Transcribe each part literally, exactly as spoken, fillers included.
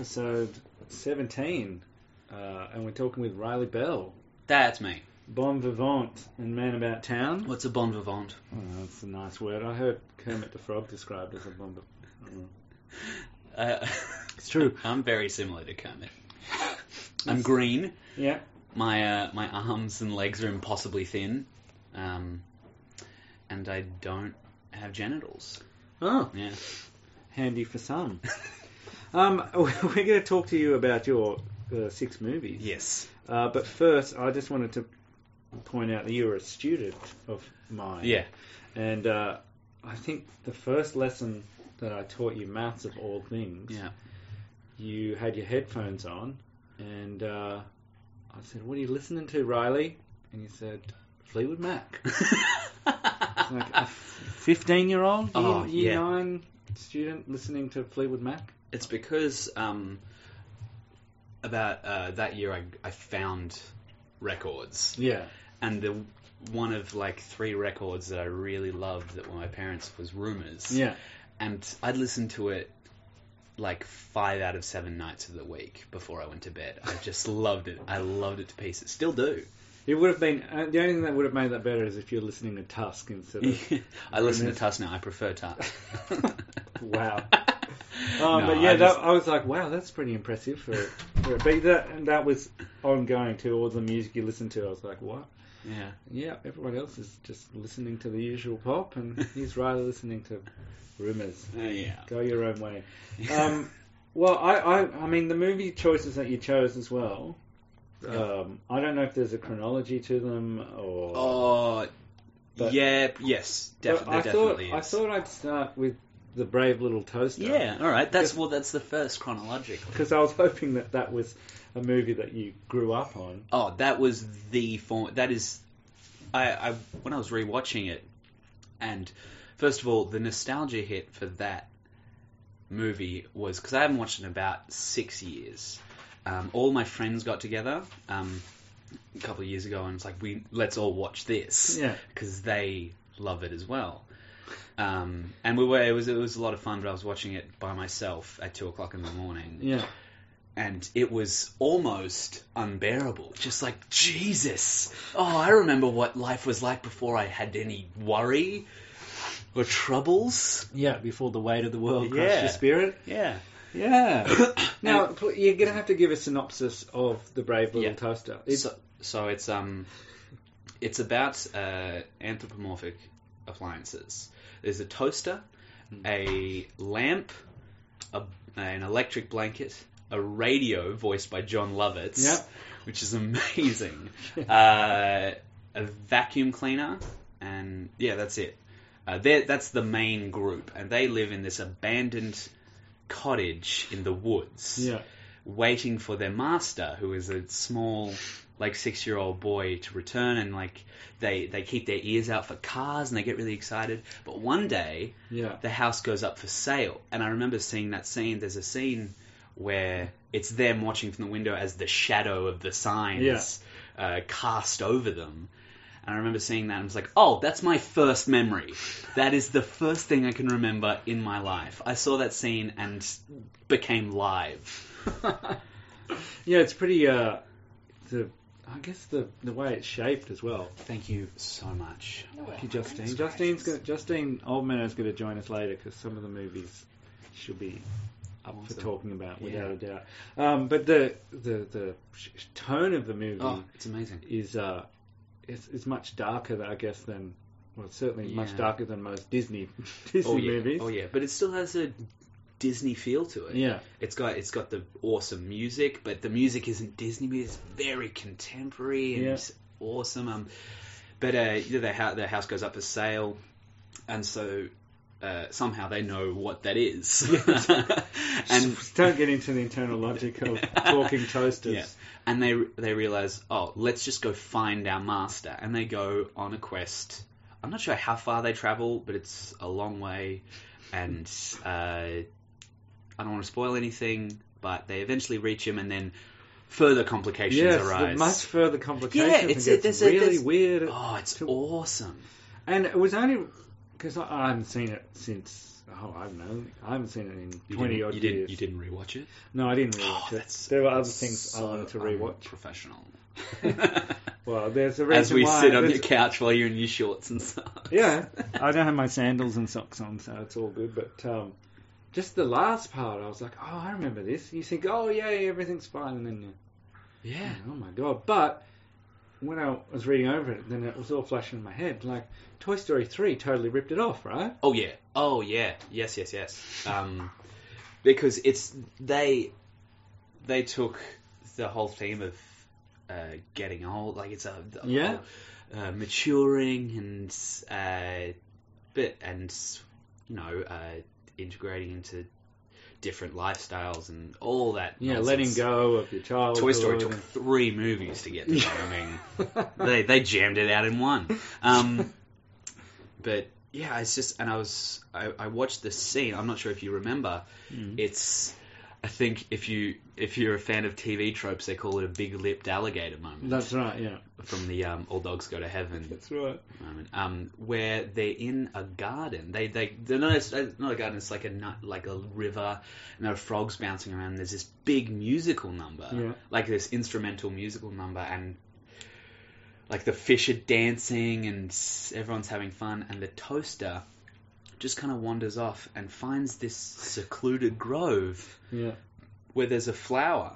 episode seventeen, uh, and we're talking with Riley Bell. That's me. Bon vivant and man about town. What's a bon vivant? Oh, that's a nice word. I heard Kermit the Frog described as a bon vivant. Uh, it's true. I'm very similar to Kermit. I'm green. Yeah. My uh, my arms and legs are impossibly thin, um, and I don't have genitals. Oh, Yeah. handy for some. um, we're going to talk to you about your uh, six movies. Yes. Uh, but first, I just wanted to point out that you were a student of mine. Yeah. And uh, I think the first lesson that I taught you, maths of all things, Yeah. you had your headphones on, and uh, I said, "What are you listening to, Riley?" And you said, "Fleetwood Mac." It's like a fifteen-year-old, year, Oh, year yeah. nine student listening to Fleetwood Mac. It's because um, about uh, that year I, I found records, Yeah. and the one of like three records that I really loved that were my parents was Rumours. Yeah. And I'd listen to it like five out of seven nights of the week before I went to bed. I just loved it. I loved it to pieces. Still do. It would have been uh, the only thing that would have made that better is if you're listening to Tusk instead of. I listen to Rumours. Tusk now. I prefer Tusk. Wow. Oh, No, but yeah, I just- that, I was like, wow, that's pretty impressive for. for but that and that was ongoing too. All the music you listen to, I was like, what? Yeah. Yeah, everyone else is just listening to the usual pop, and he's rather listening to Rumours. Uh, yeah. Go your own way. Um, well, I, I, I mean, the movie choices that you chose as well. Um, I don't know if there's a chronology to them or. Oh, But- yeah. Yes. but Def- there I definitely thought I is. thought I'd start with The Brave Little Toaster. Yeah. All right. That's Because- well. That's the first chronologically. Because I was hoping that that was a movie that you grew up on. Oh, that was the form. That is, I, I when I was rewatching it, and first of all, the nostalgia hit for that movie was because I haven't watched it in about six years. Um, all my friends got together um, a couple of years ago, and it's like, we let's all watch this Yeah. because they love it as well. Um, and we were it was it was a lot of fun, but I was watching it by myself at two o'clock in the morning. Yeah. And it was almost unbearable. Just like, Jesus. Oh, I remember what life was like before I had any worry or troubles. Yeah, before the weight of the world crushed Yeah. your spirit. Yeah. Yeah. Now, pl- you're going to have to give a synopsis of The Brave Little Yeah. Toaster. It's, So, so it's um, it's about uh, anthropomorphic appliances. There's a toaster, a lamp, a, an electric blanket, a radio voiced by John Lovitz, Yep. which is amazing, uh, a vacuum cleaner, and yeah, that's it. Uh, they're- that's the main group, and they live in this abandoned cottage in the woods, yeah. waiting for their master, who is a small, like six-year-old boy, to return. And like they they keep their ears out for cars, and they get really excited. But one day, Yeah. the house goes up for sale, and I remember seeing that scene. There's a scene where it's them watching from the window as the shadow of the signs Yeah. uh, cast over them. And I remember seeing that and I was like, oh, that's my first memory. That is the first thing I can remember in my life. I saw that scene and became live. Yeah, it's pretty, uh, the, I guess the, the way it's shaped as well. Thank you so much. Thank you, Justine. Justine's gonna, Justine Oldman's going to join us later because some of the movies she'll be up for Awesome. talking about, without Yeah. a doubt. Um, but the, the, the sh- tone of the movie Oh, it's amazing. is uh, it's, it's much darker, I guess, than well, it's certainly much Yeah. darker than most Disney Disney Oh yeah. movies. Oh yeah, but it still has a Disney feel to it. Yeah. It's got it's got the awesome music, but the music isn't Disney music. It's very contemporary and Yeah. it's awesome. Um, but uh, you know, their house, their house goes up for sale, and so uh, somehow they know what that is. and Just don't get into the internal logic of talking toasters. yeah, and they they realize, oh, let's just go find our master, and they go on a quest. I'm not sure how far they travel, but it's a long way, and uh, I don't want to spoil anything, but they eventually reach him, and then further complications Yes, arise. the much further complications. Yeah, and it's- gets there's a- really there's- weird. Oh, it's to- awesome. And it was only because I, I haven't seen it since, oh, I don't know, I haven't seen it in You twenty didn't- odd you years. Didn't, you didn't rewatch it? No, I didn't rewatch Oh, it. that's There were other things so I wanted to rewatch. Professional. Well, there's a reason As we why sit on there's- your couch while you're in your shorts and socks. Yeah, I don't have my sandals and socks on, so it's all good. But um, just the last part, I was like, oh, I remember this. You think, oh, yeah, everything's fine, and then you, Yeah. oh my god. But when I was reading over it, then it was all flashing in my head. Like, Toy Story three totally ripped it off, right? Oh yeah. Oh yeah. Yes, yes, yes. Um, because it's they they took the whole theme of uh, getting old, like it's a the Yeah. whole, uh, maturing and uh, bit and you know uh, integrating into different lifestyles and all that. Yeah, nonsense. letting go of your childhood. Toy Story took and- three movies to get to that. I mean, they they jammed it out in one. Um, but yeah, it's just, and I was I, I watched this scene. I'm not sure if you remember. Mm. It's I think if you if you're a fan of T V tropes, they call it a big-lipped alligator moment. That's right, yeah. From the um, All Dogs Go to Heaven That's right. moment, um, where they're in a garden. They they they're not it's not a garden. It's like a nut, like a river, and there are frogs bouncing around. And there's this big musical number, Yeah. like this instrumental musical number, and like the fish are dancing and everyone's having fun, and the toaster just kind of wanders off and finds this secluded grove Yeah. where there's a flower.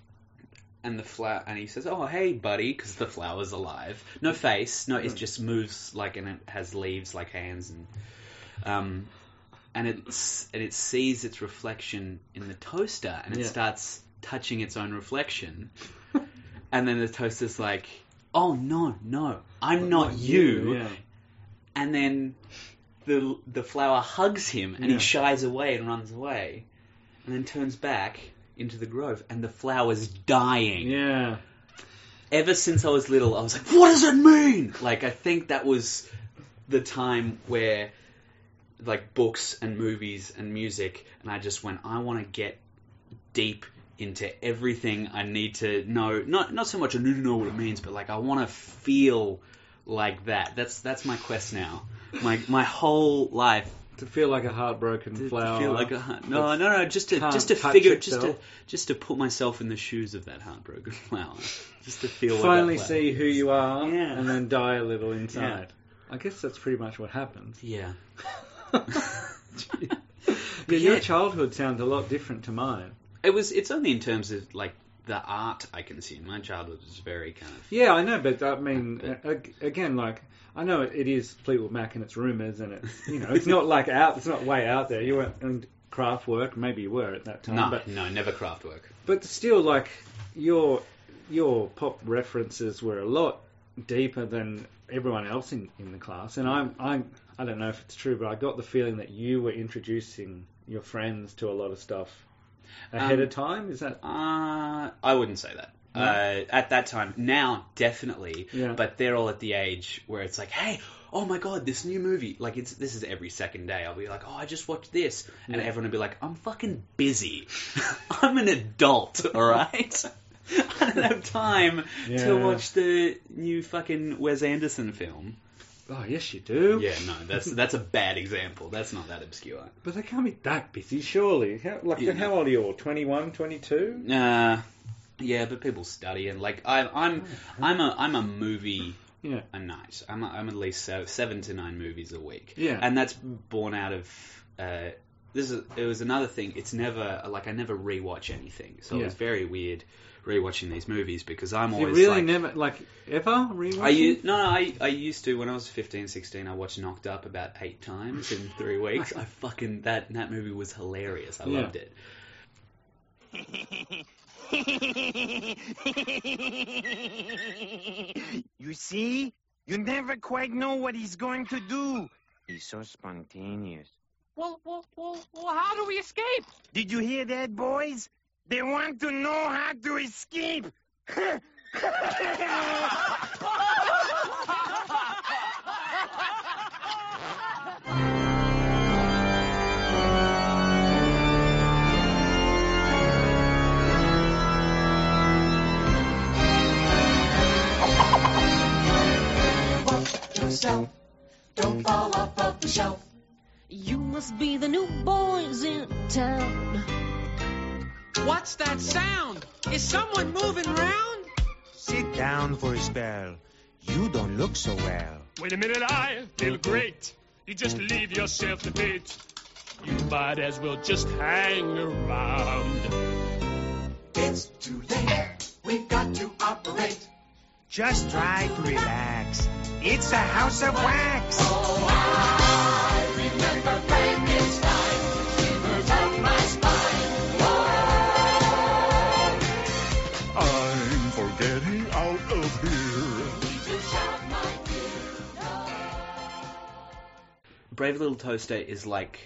And the flower, and he says, "Oh, hey, buddy," because the flower's alive. No face, no, it just moves like, and it has leaves like hands, and um, and it's and it sees its reflection in the toaster, and it Yeah. starts touching its own reflection, and then the toaster's like, "Oh no, no, I'm not you," Yeah. and then the the flower hugs him, and Yeah. he shies away and runs away, and then turns back into the grove, and the flower's dying. Yeah. Ever since I was little, I was like, what does it mean? Like, I think that was the time where, like, books and movies and music, and I just went, I want to get deep into everything I need to know. Not not so much I need to know what it means, but, like, I want to feel like that. That's that's my quest now. My my whole life. To feel like a heartbroken To, flower. to feel like a heart. No, no, no. Just to can't just to touch figure, just itself. to just to put myself in the shoes of that heartbroken flower. Just to feel. Finally what that see who you are, Yeah. and then die a little inside. I guess that's pretty much what happens. Yeah. Yeah, your childhood sounds a lot different to mine. It was. It's only in terms of like the art I consume. My childhood was very kind of. Yeah, I know, but I mean, a- again, like I know it, it is Fleetwood Mac and it's rumours, and it's you know, it's not like out, it's not way out there. You weren't in craft work, maybe you were at that time, No, but no, never craft work. but still, like your your pop references were a lot deeper than everyone else in, in the class, and I'm I'm I don't know if it's true, but I got the feeling that you were introducing your friends to a lot of stuff ahead Um, of time. Is that? Uh, I wouldn't say that. No? Uh, at that time, now definitely, Yeah. but they're all at the age where it's like, hey, oh my god, this new movie! Like it's this is every second day. I'll be like, oh, I just watched this, and Yeah. everyone will be like, I'm fucking busy. I'm an adult, all right. I don't have time Yeah. to watch the new fucking Wes Anderson film. Oh yes, you do. Yeah, no, that's that's a bad example. That's not that obscure. But they can't be that busy, surely. How, like, Yeah. how old are you all? twenty-one, twenty-two? Uh, yeah, but people study and like I, I'm, I'm a, I'm a movie Yeah. a night. I'm, I'm at least se- seven to nine movies a week. Yeah. and that's born out of. Uh, this is it was another thing. It's never like I never rewatch anything, so Yeah. it's very weird rewatching these movies because I'm You always really like. never, like, ever rewatch I u- it? no, no, I, I used to when I was fifteen, sixteen. I watched Knocked Up about eight times in three weeks. I fucking that that movie was hilarious. I Yeah. loved it. You see? You never quite know what he's going to do. He's so spontaneous. Well, well, well, well, how do we escape? Did you hear that, boys? They want to know how to escape. Watch yourself, don't fall off of the shelf. You must be the new boys in town. What's that sound? Is someone moving around? Sit down for a spell. You don't look so well. Wait a minute, I feel great. You just leave yourself to fate. You might as well just hang around. It's too late. We've got to operate. Just try to relax. It's a house of wax. Oh, I remember Frankenstein. Shivers up my spine. Oh, I'm for getting out of here. need to shout my fear. Brave Little Toaster is like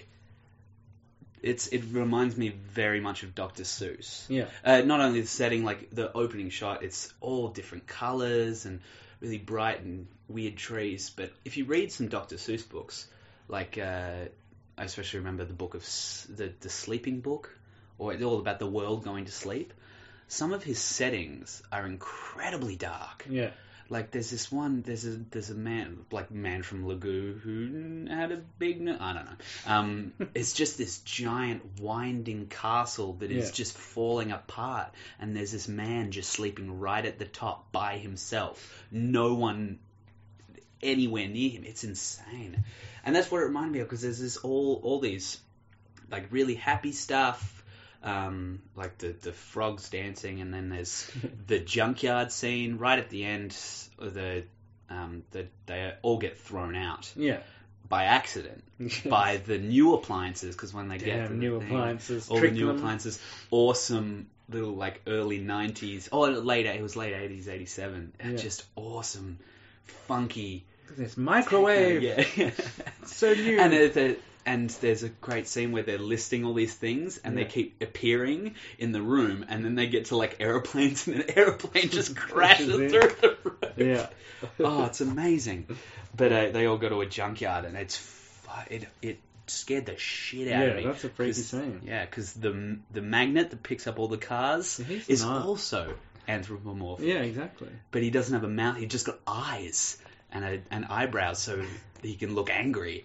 it's it reminds me very much of Doctor Seuss. Yeah. Uh, not only the setting, like the opening shot, it's all different colours and really bright and weird trees. But if you read some Doctor Seuss books, like uh, I especially remember the book of S- the the Sleeping Book, or it's all about the world going to sleep. Some of his settings are incredibly dark. Yeah. Like there's this one, there's a there's a man like man from Lagoo who had a big no- I don't know. Um, it's just this giant winding castle that is Yeah. just falling apart, and there's this man just sleeping right at the top by himself. No one anywhere near him. It's insane, and that's what it reminded me of, because there's this all all these like really happy stuff. Um, like the, the frogs dancing, and then there's the junkyard scene right at the end. The um, the they all get thrown out Yeah. by accident by the new appliances, because when they get Damn the new thing, appliances. all the trick new them. appliances, awesome little like early nineties, or later it was late eighties, eighty-seven. Yeah. Just awesome, funky. This microwave. Yeah, So new. and it, the, and there's a great scene where they're listing all these things, and Yeah. they keep appearing in the room, and then they get to like aeroplanes, and an aeroplane just crashes in. through the roof. Yeah. Oh, it's amazing. But uh, they all go to a junkyard, and it's fu- it it scared the shit out Yeah, of me. that's a freaky 'Cause- scene. Yeah, because the the magnet that picks up all the cars Yeah, he's is smart. also anthropomorphic. Yeah, exactly. But he doesn't have a mouth. He's just got eyes and a, and eyebrows, so he can look angry.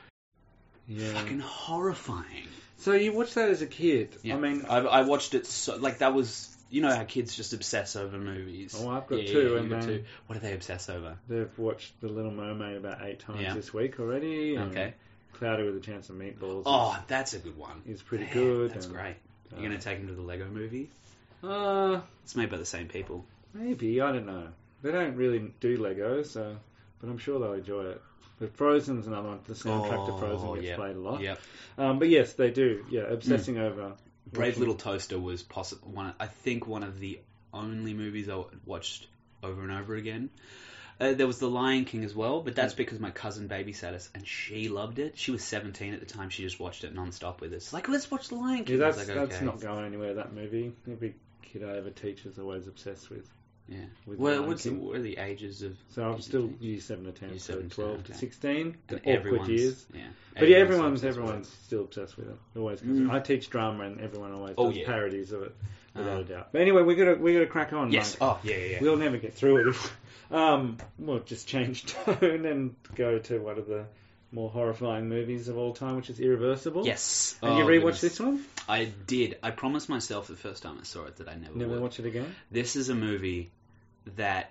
Yeah. Fucking horrifying. So you watched that as a kid? Yeah. I mean, I, I watched it so like that was, you know how kids just obsess over movies. Oh, I've got Yeah, two, yeah, you've and got then- two. What do they obsess over? they've watched The Little Mermaid about eight times Yeah. this week already. And Okay. Cloudy with a Chance of Meatballs. Oh, that's a good one. is, is pretty Yeah, good. That's and, great. You're uh, gonna take him to the Lego Movie? Uh, It's made by the same people. maybe, I don't know. They don't really do Lego, so, but I'm sure they'll enjoy it. But Frozen's another one. The soundtrack to Frozen gets Oh, yep. played a lot. Yep. Um, but yes, they do. Yeah, obsessing over. Brave watching- Little Toaster was possible one. I think one of the only movies I watched over and over again. Uh, there was The Lion King as well, but that's because my cousin babysat us and she loved it. She was seventeen at the time. She just watched it non-stop with us. Like, let's watch The Lion King. Yeah, I was that's like, that's okay. not going anywhere. That movie. Every kid I ever teach is always obsessed with. Yeah. with Well, Lion what's the, King. what are the ages of? So I'm did you still think? year seven to ten, Year so seven to twelve ten, to okay. sixteen. The And awkward everyone's years. yeah. But yeah, Everyone's everyone's obsessed with everyone's still obsessed with it. Always, goes- Mm. I teach drama, and everyone always Oh, does yeah. parodies of it, without Uh, a doubt. But anyway, we gotta we gotta crack on. it. Yes. Mike. Oh, yeah, yeah. yeah. We'll never get through it. If, um, we'll just change tone and go to one of the more horrifying movies of all time, which is Irreversible. Yes. And Oh, you rewatched goodness. this one? I did. I promised myself the first time I saw it that I never, Never would. watch it again. This is a movie that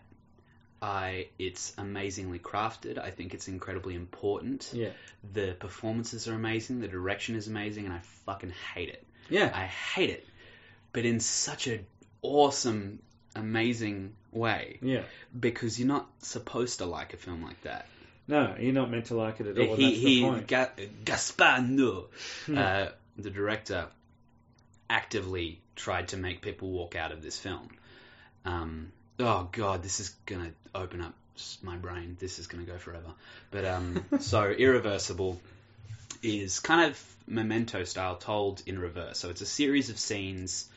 I it's amazingly crafted. I think it's incredibly important. Yeah. The performances are amazing. The direction is amazing, and I fucking hate it. Yeah. I hate it, but in such an awesome, amazing way. Yeah. Because you're not supposed to like a film like that. No, you're not meant to like it at all. he that's he the point. Ga- Gaspar Noé, Hmm. uh, the director, actively tried to make people walk out of this film. Um, oh god, this is gonna open up s- my brain. This is gonna go forever. But um, so Irreversible is kind of Memento style, told in reverse. So it's a series of scenes.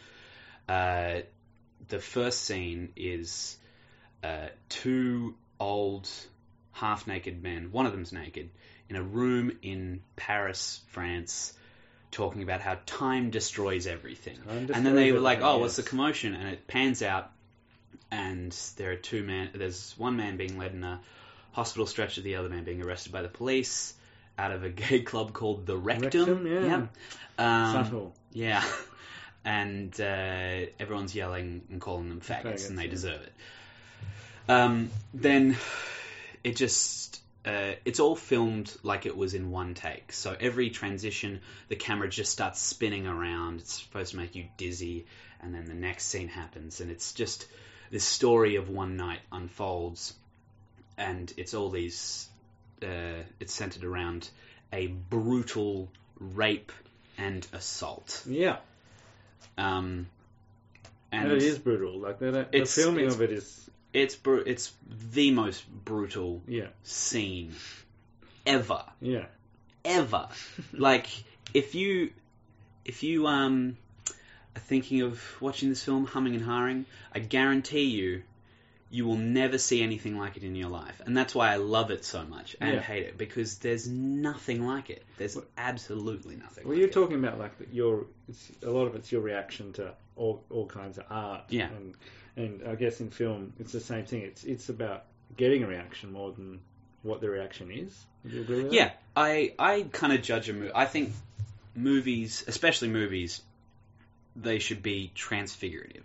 Uh, the first scene is uh, two old half-naked men, one of them's naked, in a room in Paris, France, talking about how time destroys everything. Time And then they destroys were like, everything, oh, what's the yes. commotion? And it pans out, and there are two men, there's one man being led in a hospital stretcher, the other man being arrested by the police, out of a gay club called the Rectum. Rectum, yeah. Um, Subtle. Yeah. And uh, everyone's yelling and calling them faggots, Faggots, and they yeah. deserve it. Um, then it just... Uh, it's all filmed like it was in one take. So every transition, the camera just starts spinning around. It's supposed to make you dizzy, and then the next scene happens. And it's just... this story of one night unfolds, and it's all these... Uh, it's centered around a brutal rape and assault. Yeah. Um, and And it is brutal. Like the, the It's- filming it's- of it is, It's bru- it's the most brutal yeah, scene ever, yeah, ever. Like if you if you um are thinking of watching this film, Humming and Hawing, I guarantee you, you will never see anything like it in your life, and that's why I love it so much and Yeah. hate it, because there's nothing like it. There's absolutely nothing. Well, like you're it. talking about like your, it's, a lot of it's your reaction to all all kinds of art. Yeah. And and I guess in film it's the same thing. It's it's about getting a reaction more than what the reaction is. Would you agree with that? Yeah, I I kind of judge a movie. I think movies, especially movies, they should be transfigurative.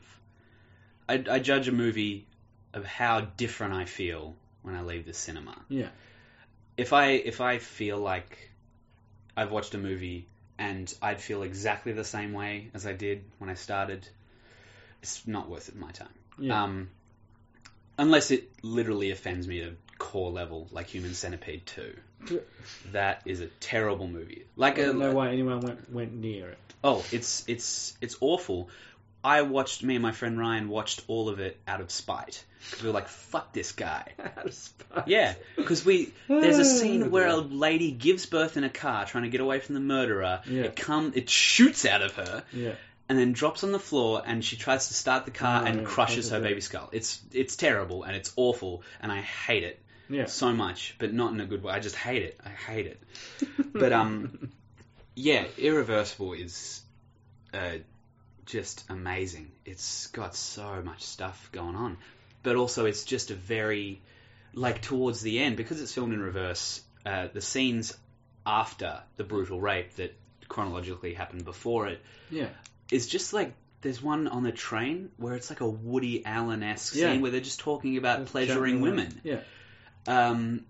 I, I judge a movie of how different I feel when I leave the cinema. Yeah. If I if I feel like I've watched a movie and I'd feel exactly the same way as I did when I started, it's not worth it my time. Yeah. Um, unless it literally offends me at a core level, like Human Centipede two. That is a terrible movie. Like I a, don't know why anyone went went near it. oh, it's it's it's awful. I watched, me and my friend Ryan watched all of it out of spite. We were like, fuck this guy. Out of spite. Yeah, because we there's a scene where a Yeah. lady gives birth in a car trying to get away from the murderer. Yeah. It come it shoots out of her Yeah. and then drops on the floor, and she tries to start the car Oh, and yeah, crushes crushes her it. baby skull. It's it's terrible and it's awful, and I hate it Yeah. so much, but not in a good way. I just hate it. I hate it. But um, yeah, Irreversible is uh, just amazing. It's got so much stuff going on, but also it's just a very, like, towards the end, because it's filmed in reverse, uh, the scenes after the brutal rape that chronologically happened before it Yeah. is just like, there's one on the train where it's like a Woody Allen-esque Yeah. scene where they're just talking about Just pleasuring jumping around. women. Yeah. Um,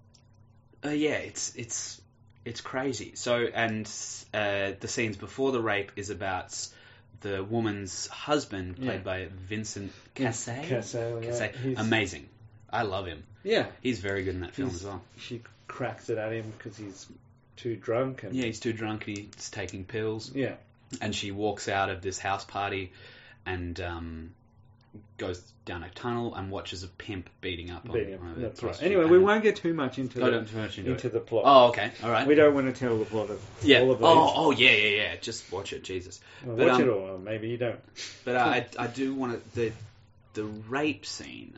uh, yeah, it's it's it's crazy. So, and uh, the scenes before the rape is about the woman's husband, played Yeah. by Vincent Cassel. Cassel, yeah. Cassel. He's- Amazing. I love him. Yeah. He's very good in that film He's- as well. She cracks it at him because he's too drunk and Yeah, he's too drunk and he's taking pills. yeah. And she walks out of this house party and um, goes down a tunnel and watches a pimp beating up Beating on, him. on a That's right. prostitute. Anyway, we won't get too much into Go the, don't too much into, into it. the plot. Oh, okay. All right. We don't want to tell the plot of Yeah. all of these. Oh, oh, yeah, yeah, yeah. Just watch it, Jesus. Well, but, watch um, it all. Maybe you don't. But uh, I, I do want to. The the rape scene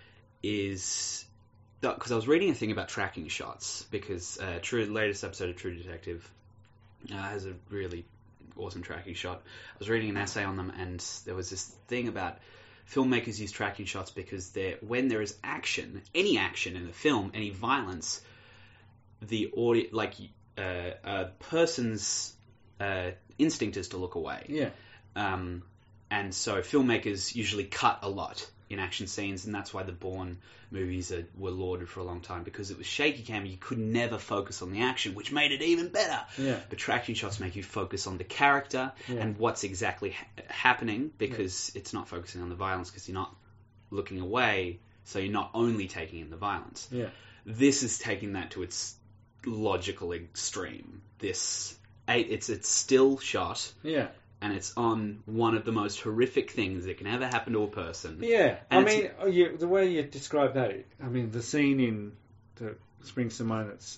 is because I was reading a thing about tracking shots, because uh, True latest episode of True Detective uh, has a really awesome tracking shot. I was reading an essay on them, and there was this thing about filmmakers use tracking shots because they're, when there is action, any action in the film, any violence, the audio, like uh, a person's uh, instinct is to look away. Yeah. Um, and so filmmakers usually cut a lot in action scenes, and that's why the Bourne movies are, were lauded for a long time, because it was shaky cam. You could never focus on the action, which made it even better. Yeah. But tracking shots make you focus on the character Yeah. and what's exactly ha- happening, because it's not focusing on the violence, because you're not looking away, so you're not only taking in the violence. Yeah. This is taking that to its logical extreme. This, it's a still shot, Yeah. and it's on one of the most horrific things that can ever happen to a person. Yeah. And I it's- mean, oh, you, the way you describe that, I mean, the scene in that springs to mind. It's,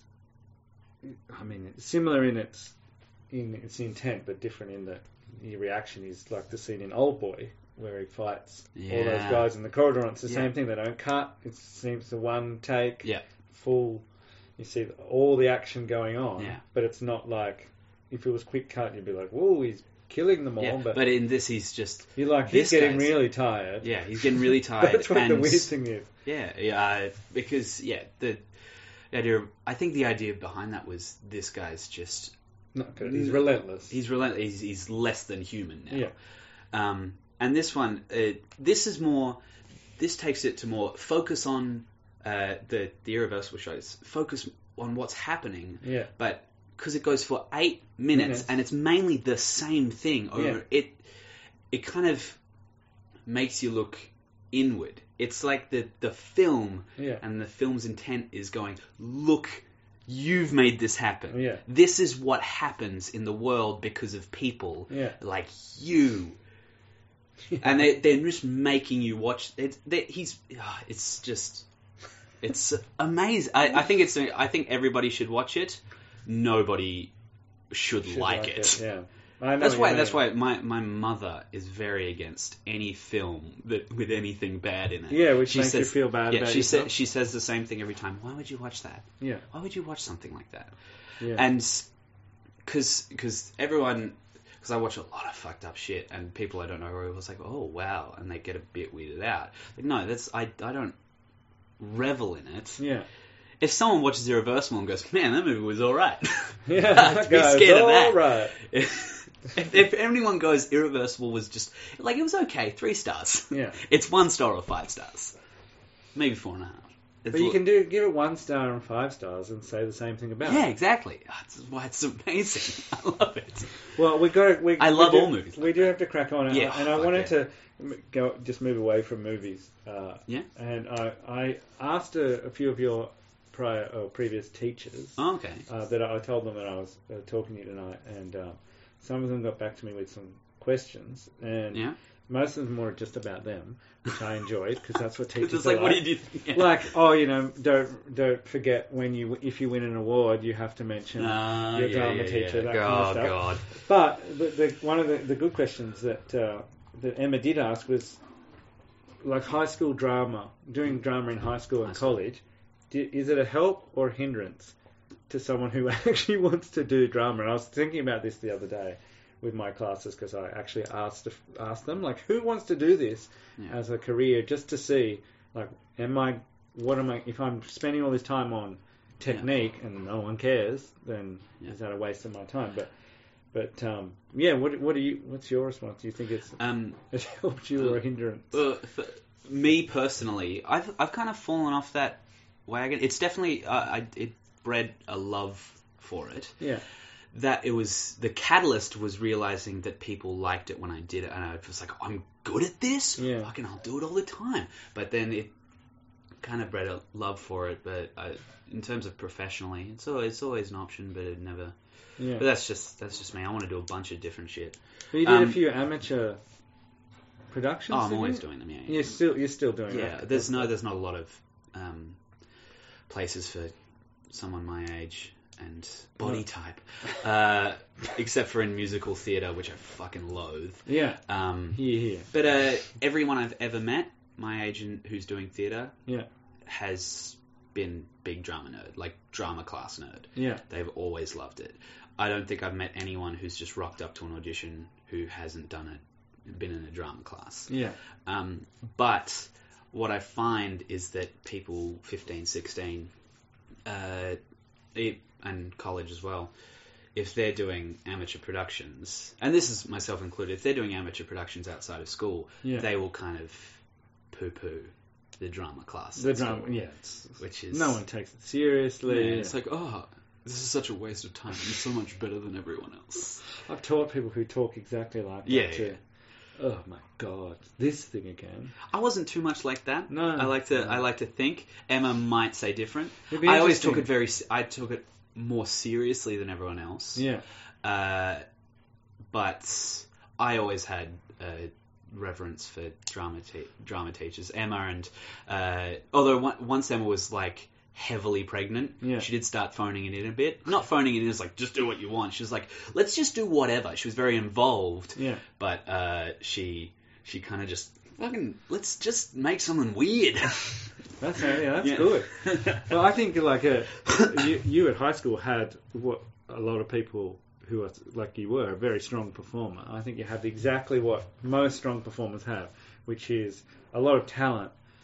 I mean, it's similar in its in its intent, but different in that the reaction is like the scene in Old Boy where he fights all those Yeah. guys in the corridor. And it's the Yeah. same thing. They don't cut. It seems the one take. Yeah. Full. You see all the action going on. Yeah. But it's not like if it was quick cut, you'd be like, "Whoa, he's killing them all." Yeah, but, but in this, he's just you're like, he's this getting guy's- really tired. yeah, he's getting really tired. That's what and the weird thing is. Yeah, yeah, uh, because yeah, the the idea of, I think the idea behind that was this guy's just Not good. He's relentless. he's relentless. He's, he's less than human now. Yeah. Um, and this one, uh, this is more. This takes it to more focus on uh, the the Irreversible shows. Focus on what's happening. Yeah. But because it goes for eight minutes, Minutes. and it's mainly the same thing over Yeah. it. It kind of makes you look inward. It's like the the film, Yeah. and the film's intent is going, look. You've made this happen. Yeah. This is what happens in the world because of people Yeah. like you. And they, they're just making you watch. It, they, he's. ah, It's just. It's amazing. I, I think it's. I think everybody should watch it. Nobody should, Should like, it. Yeah. I know That's what why. you That's mean. why my, my mother is very against any film that with anything bad in it. Yeah, which She makes you says- feel bad Yeah, about she yourself. says she says the same thing every time. Why would you watch that? Yeah. Why would you watch something like that? Yeah. And because because everyone because I watch a lot of fucked up shit and people I don't know are always like, oh wow, and they get a bit weirded out. Like no, that's I I don't revel in it. Yeah. If someone watches Irreversible and goes, man, that movie was all right. Yeah. I'd be Guys, scared of that. all right. If, if anyone goes Irreversible was just like it was okay, three stars. Yeah. It's one star or five stars, maybe four and a half. It's But you l- can do give it one star and five stars and say the same thing about yeah, it. exactly. That's why it's amazing. I love it. Well, we got. We, I we love do, all movies like We do have to crack on, Yeah, and I fuck wanted yeah. to m- go just move away from movies. Uh, Yeah. And I, I asked a, a few of your prior or previous teachers Oh, okay. uh, that I told them that I was uh, talking to you tonight, and uh, some of them got back to me with some questions, and Yeah. most of them were just about them, which I enjoyed because that's what teachers It's are like, what do you do? Yeah. Like, oh, you know, don't don't forget when you if you win an award, you have to mention Ah, your yeah, drama yeah, teacher, yeah. that oh, kind of stuff. God. But the, the, one of the, the good questions that uh, that Emma did ask was, like high school drama, doing drama in high school and High school. college, di- is it a help or a hindrance to someone who actually wants to do drama? And I was thinking about this the other day with my classes because I actually asked asked them, like, who wants to do this Yeah. as a career, just to see, like, am I, what am I, if I'm spending all this time on technique and no one cares, then Yeah. is that a waste of my time? But, but um, yeah, what what do you, what's your response? Do you think it's Um, it helped you or a hindrance? uh, for me personally, I've I've kind of fallen off that wagon. It's definitely uh, I it bred a love for it. Yeah, That it was the catalyst was realizing that people liked it when I did it, and I was like, I'm good at this. Yeah. Fucking, I'll do it all the time. But then it kind of bred a love for it. But I, in terms of professionally, it's always, it's always an option, but it never. yeah. But that's just that's just me. I want to do a bunch of different shit. But you did um, a few amateur productions. Oh, I'm didn't always you? doing them. Yeah. You're still you're still doing Yeah, that. there's no, there's not a lot of um, places for someone my age and body No. type, uh, except for in musical theatre, which I fucking loathe. Yeah, Um, here, here. but uh, everyone I've ever met, my agent who's doing theatre, Yeah, has been big drama nerd, like drama class nerd. yeah, They've always loved it. I don't think I've met anyone who's just rocked up to an audition who hasn't done it, been in a drama class. yeah, Um, but what I find is that people fifteen, sixteen, uh, e- and college as well, if they're doing amateur productions, and this is myself included, if they're doing amateur productions outside of school, Yeah. they will kind of poo-poo the drama class. the at drama. school, Yeah, it's, which is no one takes it seriously. Yeah, it's like, oh, this is such a waste of time. I'm so much better than everyone else. I've taught people who talk exactly like that Yeah, too. yeah. Oh my god, this thing again. I wasn't too much like that. No, I like to. no. I like to think. Emma might say different. It'd be I always took interesting. it very. se- I took it more seriously than everyone else. Yeah, Uh, but I always had a reverence for drama te- drama teachers. Emma and uh, although one, once Emma was like heavily pregnant, Yeah. she did start phoning it in a bit. Not phoning it in as like just do what you want. She was like, let's just do whatever. She was very involved. yeah. But uh, she she kind of just fucking let's just make something weird. That's yeah, that's Yeah. good. Well, I think like a, you, you at high school had what a lot of people who are like you were a very strong performer. I think you have exactly what most strong performers have, which is a lot of talent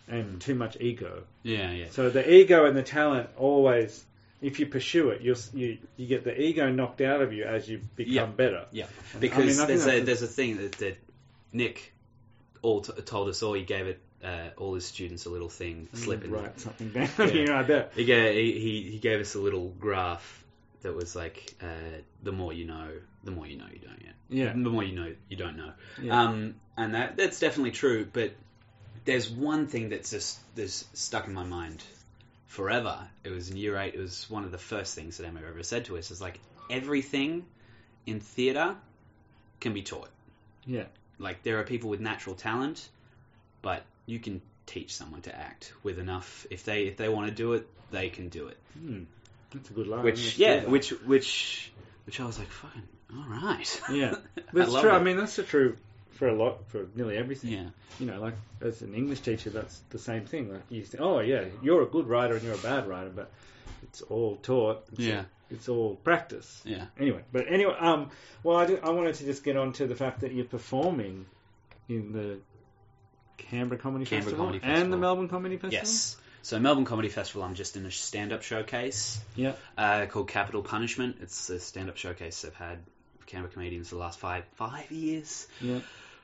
and too much ego. Yeah, yeah. So the ego and the talent always, if you pursue it, you'll, you you get the ego knocked out of you as you become Yeah. better. Yeah, I because mean, I think there's a that's a- there's a thing that, that Nick all t- told us all. He gave it uh, all his students a little thing, slip in. Write something down. Yeah. You know, I bet. He, gave, he he he gave us a little graph that was like, uh, the more you know, the more you know you don't yet. Yeah. The more you know you don't know. Yeah. Um, and that that's definitely true. But there's one thing that's just that's stuck in my mind forever. It was in year eight. It was one of the first things that Emma ever said to us. It's like everything in theatre can be taught. Yeah. Like there are people with natural talent, but you can teach someone to act with enough. If they if they want to do it, they can do it. Hmm. That's a good line. Which Let's yeah, do that. which which which I was like, fucking all right. Yeah. I That's love true. it. I mean, that's the true for a lot, for nearly everything. Yeah. You know, like as an English teacher, that's the same thing. Like you say, oh yeah, you're a good writer and you're a bad writer, but it's all taught. It's Yeah. It's all practice. Yeah. Anyway, but anyway, um, well, I, do, I wanted to just get on to the fact that you're performing in the Canberra Comedy Canberra Festival Comedy and the Festival. Melbourne Comedy Festival. Yes. So Melbourne Comedy Festival, I'm just in a stand-up showcase Yeah. uh, called Capital Punishment. It's a stand-up showcase they've had for Canberra comedians for the last five five years. Yeah.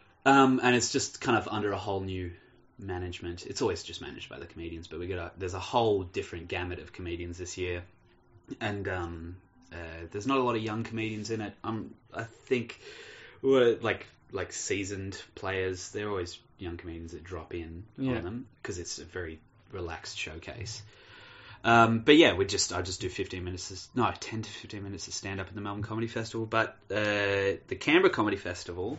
Um, and it's just kind of under a whole new management. It's always just managed by the comedians, but we got a, there's a whole different gamut of comedians this year, and um, uh, there's not a lot of young comedians in it. Um, I think we're like like seasoned players. They're always young comedians that drop in Yeah. on them because it's a very relaxed showcase. Um, but yeah, we just I just do fifteen minutes, of, no, ten to fifteen minutes of stand up at the Melbourne Comedy Festival. But uh, the Canberra Comedy Festival,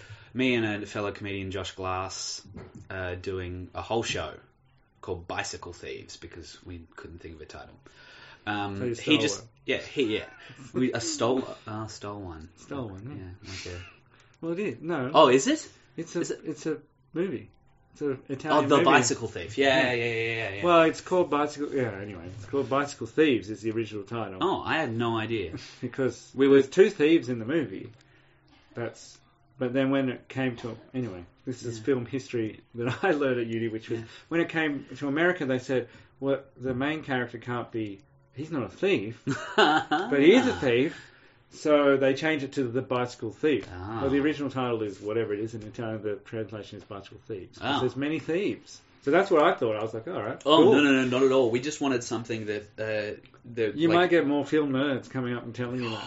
me and a fellow comedian, Josh Glass, uh, doing a whole show called Bicycle Thieves because we couldn't think of a title. Um, So you he stole just one. yeah he yeah we uh, stole uh, stole one Stole one, huh? yeah like a, Well, it is. No. oh is it it's a is it- it's a movie. It's an oh Italian the movie. Bicycle Thief yeah yeah yeah yeah, yeah, yeah. Well, it's called Bicycle. Yeah. Anyway, it's called Bicycle Thieves. Is the original title. Oh, I had no idea. Because We were- there's two thieves in the movie. That's. But then when it came to anyway, this is Yeah. film history that I learned at uni, which was Yeah. when it came to America, they said, well, the main character can't be. He's not a thief, but he is a thief. So they changed it to the Bicycle Thief. Ah. Well, the original title is whatever it is in Italian. The translation is Bicycle Thieves. 'Cause Ah. there's many thieves. So that's what I thought. I was like, all right. Oh cool. no no no not at all. We just wanted something that uh, that You like, might get more film nerds coming up and telling you that.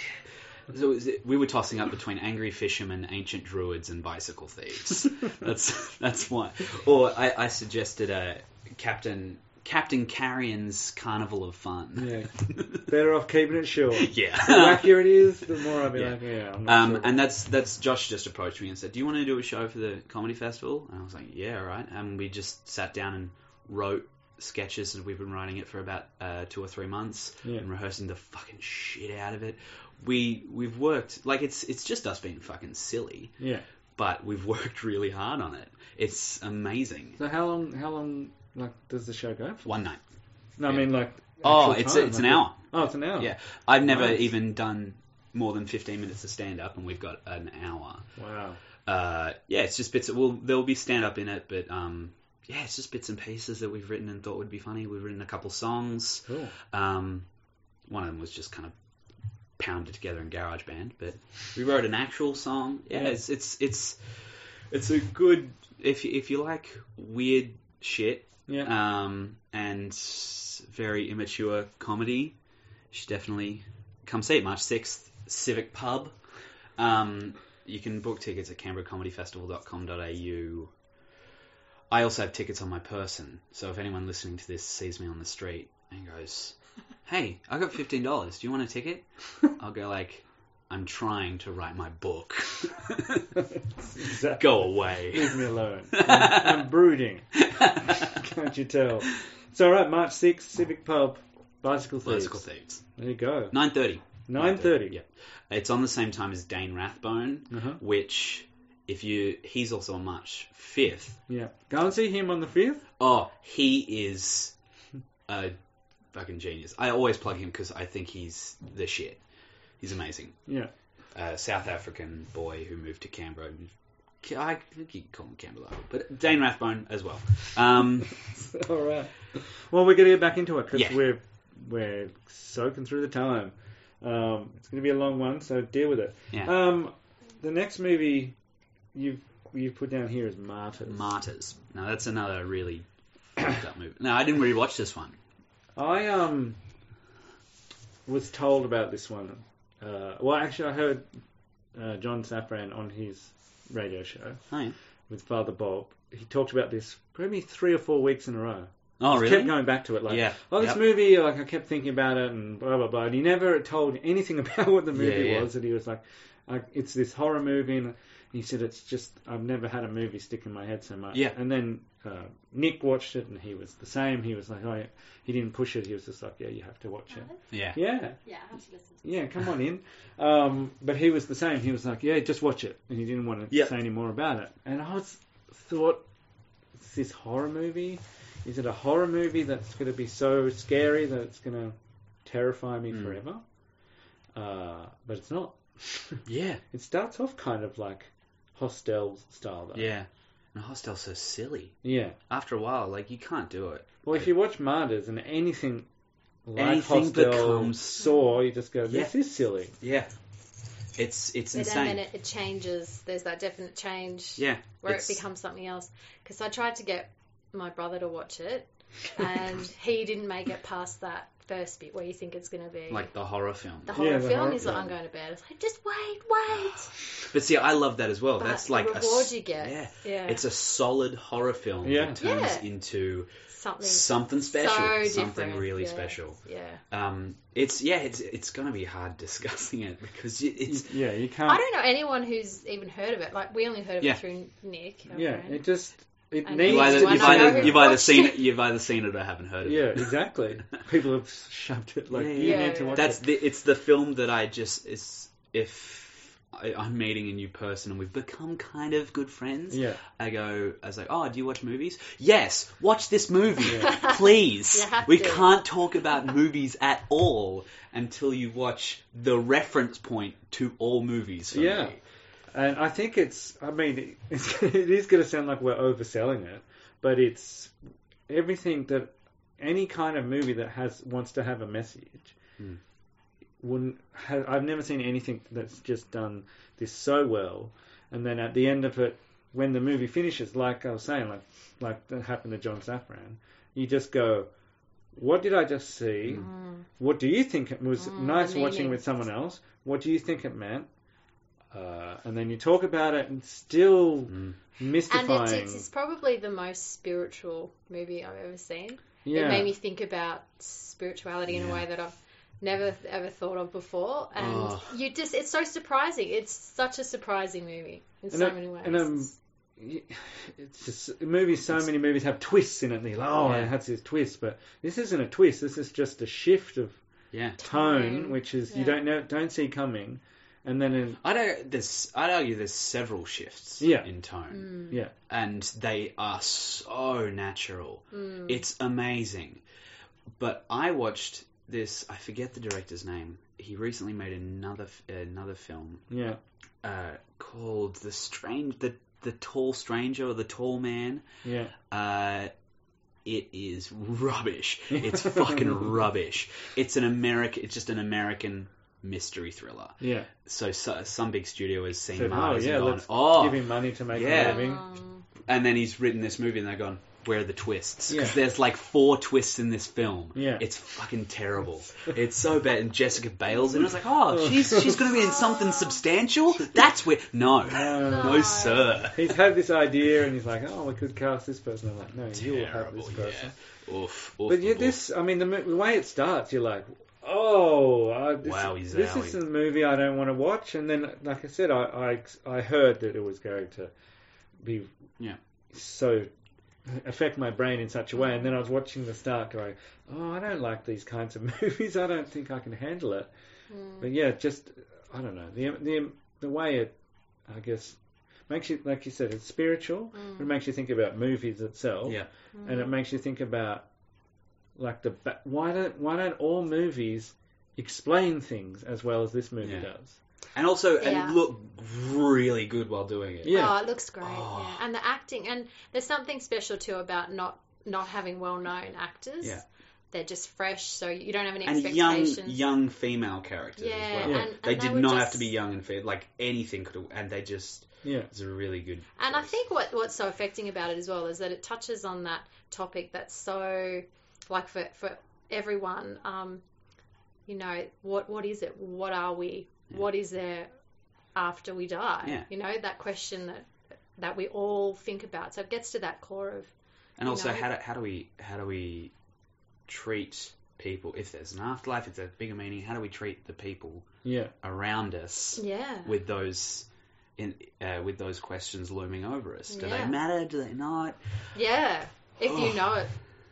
So is it, we were tossing up between angry fishermen, ancient druids, and bicycle thieves. that's that's one. Or I, I suggested a Captain Captain Carrion's Carnival of Fun. Yeah. Better off keeping it short. Yeah. The wackier it is, the more I'll be Yeah. like, yeah, I'm not Um, sure. and that's that's Josh just approached me and said, "Do you want to do a show for the comedy festival?" And I was like, "Yeah, all right." And we just sat down and wrote sketches, and we've been writing it for about uh, two or three months Yeah. and rehearsing the fucking shit out of it. We we've worked like it's it's just us being fucking silly, Yeah. but we've worked really hard on it. It's amazing. So how long, how long, like, does the show go for? One night. No, I Yeah. mean, like, Oh, actual it's time, it's like an hour. Oh, it's an hour. Yeah, I've never Nice. even done more than fifteen minutes of stand up, and we've got an hour. Wow. Uh, yeah, it's just bits. Of, well, there'll be stand up in it, but um, yeah, it's just bits and pieces that we've written and thought would be funny. We've written a couple songs. Cool. Um, one of them was just kind of pounded together in GarageBand, but we wrote an actual song. Yeah, Yeah. it's it's it's it's a good if you, if you like weird shit. Yeah. Um, and very immature comedy. You should definitely come see it. March sixth, Civic Pub. Um, you can book tickets at canberra comedy festival dot com dot a u. I also have tickets on my person, so if anyone listening to this sees me on the street and goes, "Hey, I got fifteen dollars. Do you want a ticket?" I'll go like, "I'm trying to write my book. Exactly. Go away." Leave me alone. I'm, I'm brooding. Can't you tell? So, all right, March sixth, Civic Pub, Bicycle Thieves. Bicycle Thieves. There you go. nine thirty. nine thirty. Yeah. It's on the same time as Dane Rathbone, Uh-huh. which, if you... He's also on March fifth. Yeah. Go and see him on the fifth. Oh, he is a fucking genius. I always plug him because I think he's the shit. He's amazing. Yeah. A South African boy who moved to Canberra and I think you can call him Campbell, but Dane Rathbone as well. Um, All right. Well, we're going to get back into it because Yeah. we're we're soaking through the time. Um, it's going to be a long one, so deal with it. Yeah. Um, the next movie you've you've put down here is Martyrs. Martyrs. Now that's another really fucked up movie. No, I didn't really watch this one. I um was told about this one. Uh, well, actually, I heard uh, John Safran on his radio show Oh, yeah. with Father Bob. He talked about this probably three or four weeks in a row. Oh, Just really? kept going back to it, like, Yeah. oh, this Yep. movie, like, I kept thinking about it, and blah, blah, blah. And he never told anything about what the movie Yeah, yeah. was, and he was like, I, it's this horror movie, and he said, it's just, I've never had a movie stick in my head so much. Yeah. And then uh, Nick watched it, and he was the same. He was like, oh, yeah. He didn't push it. He was just like, yeah, you have to watch it. Yeah. Yeah. Yeah, I have to listen to Yeah, come on in. Um, but he was the same. He was like, yeah, just watch it. And he didn't want to Yep. say any more about it. And I was thought, is this horror movie? Is it a horror movie that's going to be so scary that it's going to terrify me Mm. forever? Uh, but it's not. Yeah. It starts off kind of like Hostel style, though. Yeah. And Hostel's so silly. Yeah. After a while, like, you can't do it. Well, if you watch Martyrs and anything like Anything Hostel becomes- Saw, you just go, this Yeah. is silly. Yeah. It's it's But insane. then it, it changes. There's that definite change Yeah. where it's- it becomes something else. Because I tried to get my brother to watch it, and he didn't make it past that first bit where you think it's going to be like the horror film. the horror Yeah, the film. horror He's like, film. I'm going to bed. It's like, just wait, wait. But see, I love that as well. But That's the like a reward s- you get. Yeah. Yeah. It's a solid horror film Yeah. that turns Yeah. into Something something special, so something different. really Yeah. special. Yeah. Um, it's yeah, it's it's going to be hard discussing it because it- it's Yeah, you can't. I don't know anyone who's even heard of it. Like, we only heard of Yeah. it through Nick. our Yeah, friend. it just it And needs. you've either, Do I you've know either, who you've either watched seen it? it, you've either seen it or haven't heard of Yeah, it. exactly. People have shoved it like Yeah, you yeah. need to watch That's it. the it's the film that I just is if I, I'm meeting a new person and we've become kind of good friends. Yeah. I go, I was like, oh, do you watch movies? Yes, watch this movie, Yeah. please. You have We to. can't talk about movies at all until you watch the reference point to all movies. For Yeah. me. And I think it's. I mean, it's, it is going to sound like we're overselling it, but it's everything that any kind of movie that has wants to have a message. Hmm. Wouldn't. Ha, I've never seen anything that's just done this so well, and then at the end of it, when the movie finishes, like I was saying, like like that happened to John Safran, you just go, "What did I just see? What do you think it was Mm, nice the watching meaning. with someone else? What do you think it meant?" Uh, and then you talk about it and still Mm. mystifying. And it's, it's, it's probably the most spiritual movie I've ever seen. yeah. It made me think about spirituality in a Yeah. way that I've never ever thought of before. And Oh. you just, it's so surprising. It's such a surprising movie in And so a- many ways. and, um, y- it's just movies. So many movies have twists in it. And you're like, oh, Yeah. it has this twist, but this isn't a twist. This is just a shift of Yeah. tone, Tone, which is you yeah. don't know, don't see coming, and then in, I don't. There's. I'd argue there's several shifts Yeah. in tone, Mm. yeah, and they are so natural. Mm. It's amazing. But I watched this. I forget the director's name. He recently made another f- another film yeah, uh, called The Strange, the the Tall Stranger or The Tall Man. yeah. Uh, it is rubbish. It's fucking rubbish. It's an American. It's just an American mystery thriller. Yeah. So, so some big studio has seen Said, oh Martyrs yeah, and gone, let's oh, give him money to make yeah. a movie. Um, and then he's written this movie and they've gone, where are the twists? Because Yeah. there's like four twists in this film. Yeah. It's fucking terrible. It's so bad. And Jessica Bale's in it. I was like, oh, she's she's going to be in something substantial? That's where... No. No. No, sir. He's had this idea, and he's like, "Oh, we could cast this person." I'm like, "No, you will have Terrible, this person." yeah. Oof, oof, But yeah, oof, this, I mean, the, mo- the way it starts, you're like, "Oh, uh, this, Wowie this zowie. is a movie I don't want to watch." And then, like I said, I, I, I heard that it was going to be Yeah. so affect my brain in such a way, and then I was watching the start, going, "Oh, I don't like these kinds of movies. I don't think I can handle it." mm. But yeah, just I don't know the the the way it, I guess, makes you, like you said, it's spiritual. Mm. It makes you think about movies itself, Yeah. and it makes you think about like the ba- why don't why don't all movies explain things as well as this movie Yeah. does? And also, Yeah. and look really good while doing it. Yeah. Oh, it looks great. Oh. Yeah. And the acting, and there's something special too about not not having well-known actors. Yeah. They're just fresh, so you don't have any And young, expectations. young female characters Yeah, as well. Yeah. and, and They they did were not just, have to be young and fair. Like anything could have, and they just. Yeah. It's a really good. And I choice. think what what's so affecting about it as well is that it touches on that topic that's so, like for for everyone, um, you know, what what is it? What are we? Yeah. What is there after we die? Yeah. You know, that question that that we all think about. So it gets to that core of. And you also, know. how do how do we how do we treat people if there's an afterlife? If there's a bigger meaning, how do we treat the people Yeah. around us Yeah. with those in uh, with those questions looming over us? Do Yeah. they matter? Do they not? Yeah. If you Oh. know it.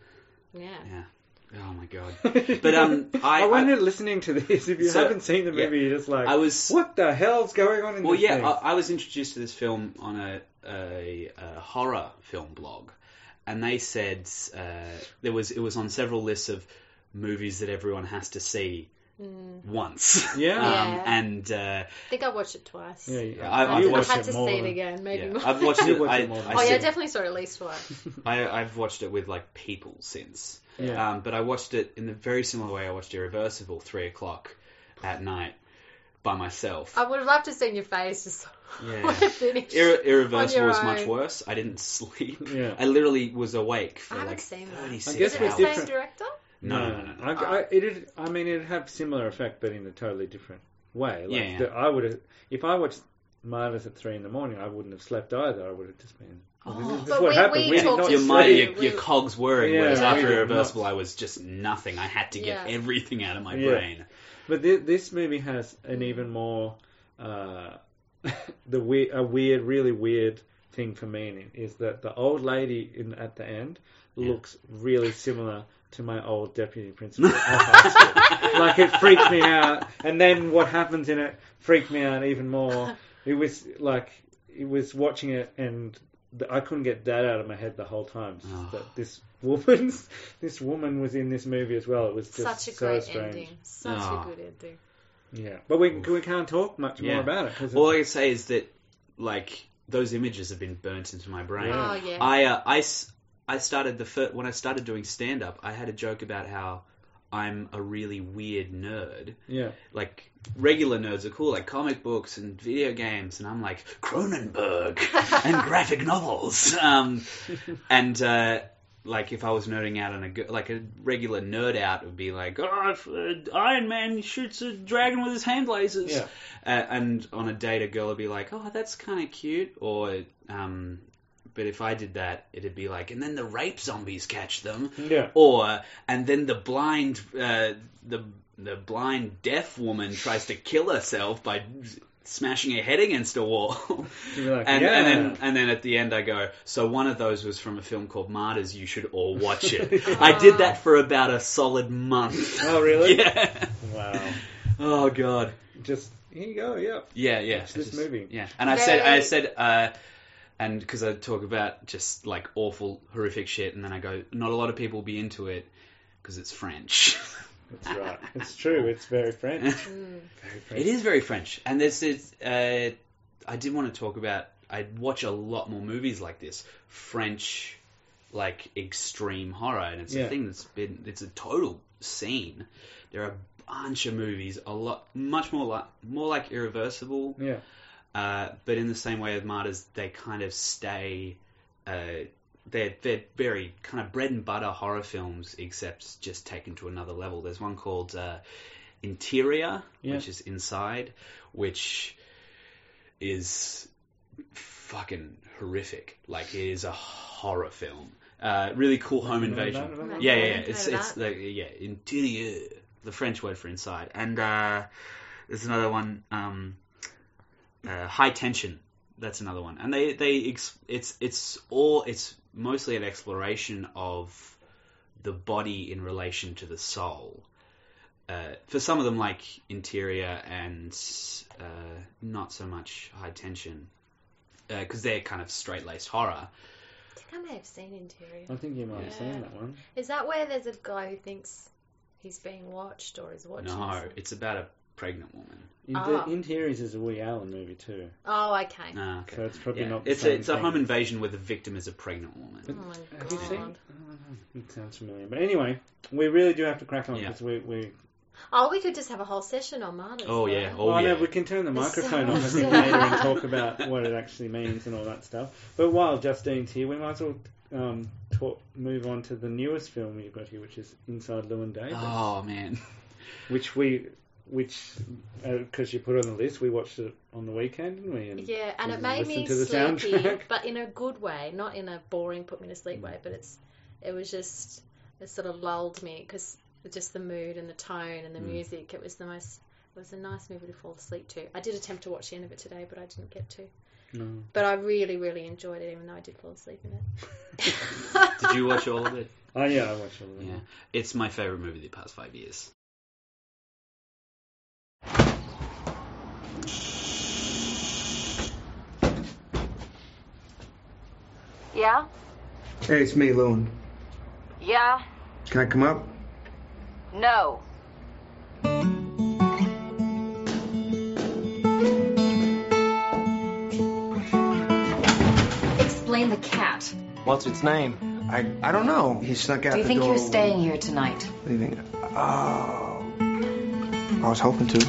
Yeah. Yeah. Oh my god. But um, I I wonder, I, listening to this, if you So, haven't seen the yeah. movie, you're just like, I was what the hell's going on in well, this yeah. thing? I, I was introduced to this film on a, a, a horror film blog, and they said uh, there was it was on several lists of movies that everyone has to see Mm. once. Yeah. um, Yeah. And uh, I think I watched it twice. yeah, yeah. I- I, I've You I watched had it to more see it than- again, maybe yeah, more. I've watched You it. watched I, it more than I oh yeah, said- definitely saw it at least twice. I, I've watched it with like people since. Yeah. Um, but I watched it in a very similar way. I watched Irreversible three o'clock at night by myself. I would have loved to have seen your face just Yeah. when it finished. Irre- on Irreversible your was much own. worse. I didn't sleep. Yeah. I literally was awake for I haven't like seen that. thirty-six I guess Is it we're the hours. same different. director? No, no, no, no. I, I, it'd, I mean, it'd have similar effect, but in a totally different way. Like, Yeah, yeah. The, I would have, if I watched Marvelous at three in the morning, I wouldn't have slept either. I would have just been. Oh. this is But what we- happened. we We did talked not Your, to mind, sleep. your, We- your cogs whirring, Yeah, whereas yeah. after we did Irreversible, not. I was just nothing. I had to get Yeah. everything out of my Yeah. brain. But thi- this movie has an even more uh, the we- a weird, really weird thing for me in it is that the old lady in at the end Yeah. looks really similar to my old deputy principal at high school. Like it freaked me out, and then what happens in it freaked me out even more. It was like it was watching it, and th- I couldn't get that out of my head the whole time. Oh. That this woman's this woman was in this movie as well. It was just Such a so great strange. ending. Such Oh. a good ending. Yeah, but we we can't talk much Yeah. more about it because All I can say is that, like, those images have been burnt into my brain. Yeah. Oh yeah. I, uh, I, s- I started the fir- when I started doing stand up, I had a joke about how I'm a really weird nerd. yeah, Like, regular nerds are cool, like comic books and video games, and I'm like Cronenberg and graphic novels. Um, and uh, like, if I was nerding out on a go- like a regular nerd out, would be like, oh, if, uh, Iron Man shoots a dragon with his hand lasers. Yeah. Uh, and on a date, a girl would be like, oh, that's kind of cute. Or, um, but if I did that, it'd be like, and then the rape zombies catch them. yeah. Or, and then the blind, uh, the the blind deaf woman tries to kill herself by smashing her head against a wall. You'd be like, and, yeah. and then and then at the end I go, so one of those was from a film called Martyrs. You should all watch it. I did that for about a solid month. Oh, really? Yeah. Wow. Oh god. Just here you go. Yeah. Yeah, yeah. Watch this Just- movie. Yeah, and I said, I Very- said, uh, and because I talk about just like awful, horrific shit, and then I go, not a lot of people will be into it because it's French. That's right. It's true. It's very French. Mm. Very French. It is very French, and there's this. Uh, I did want to talk about. I watch a lot more movies like this, French, like extreme horror, and it's Yeah. a thing that's been. It's a total scene. There are a bunch of movies, a lot, much more like more like Irreversible, Yeah. uh, but in the same way as Martyrs, they kind of stay. Uh, they're they're very kind of bread and butter horror films, except just taken to another level. There's one called uh, Interior, Yeah. which is inside, which is fucking horrific. Like it is a horror film. Uh, really cool home No, no, invasion. no, no, no. Yeah, yeah, yeah. Haven't It's heard of it's that. the yeah Interior, the French word for inside. And uh, there's another one, um, uh, High Tension. That's another one. And they they ex- it's it's all it's mostly an exploration of the body in relation to the soul. Uh, for some of them, like Interior and uh, not so much High Tension, because they're kind of straight-laced horror. I think I may have seen Interior. I think you might have Yeah. seen that one. Is that where there's a guy who thinks he's being watched or is watching? No, something? it's about a pregnant woman. In- Oh. Interiors is a Woody Allen movie too, Oh, okay. Ah, okay. so it's probably Yeah. not the It's a, same it's a thing. home invasion where the victim is a pregnant woman. Oh my Have you seen? god. Oh, it sounds familiar. But anyway, we really do have to crack on Yeah. because we we. Oh, we could just have a whole session on martyrs. Oh, yeah. though. Oh, well, I know yeah. we can turn the There's microphone so off much a bit to- later and talk about what it actually means and all that stuff. But while Justine's here, we might as well um, talk, move on to the newest film you've got here, which is Inside Llewyn Davis, Oh, man. which we, which because you put on the list, we watched it on the weekend, didn't we? And Yeah, and we it made me listened to the sleepy, soundtrack. but in a good way, not in a boring, put me to sleep way. But it's, it was just, it sort of lulled me because just the mood and the tone and the Mm. music. It was the most, it was a nice movie to fall asleep to. I did attempt to watch the end of it today, but I didn't get to. No. But I really, really enjoyed it, even though I did fall asleep in it. Did you watch all of it? Oh yeah, I watched all of it. Yeah. It's my favourite movie of the past five years. Yeah? Hey, it's me, Llewyn. Yeah? Can I come up? No. Explain the cat. What's its name? I I don't know. He snuck out Do you the think door. you're staying here tonight? What do you think? Oh, I was hoping to.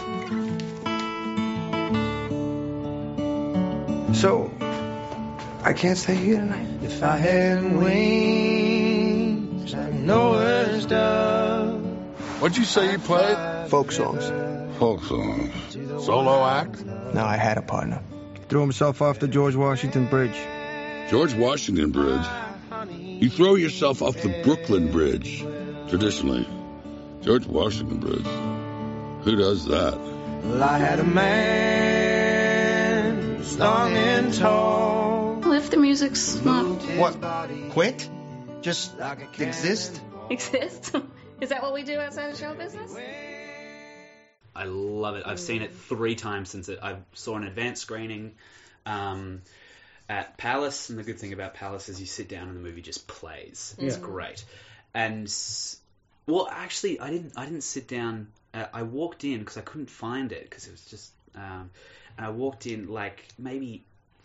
So, I can't stay here tonight. If I had wings, I know it's done. What'd you say you played? Folk songs. Folk songs. Solo act? No, I had a partner. Threw himself off the George Washington Bridge. George Washington Bridge. You throw yourself off the Brooklyn Bridge, traditionally. George Washington Bridge. Who does that? Well, I had a man, long and tall. Well, if the music's not What? Quit? Just exist? exist, is that what we do outside of show business? I love it. I've seen it three times since it. I saw an advanced screening um, at Palace, and the good thing about Palace is you sit down and the movie just plays. It's Yeah. great. And well, actually, I didn't. I didn't sit down. Uh, I walked in because I couldn't find it because it was just. Um, and I walked in like maybe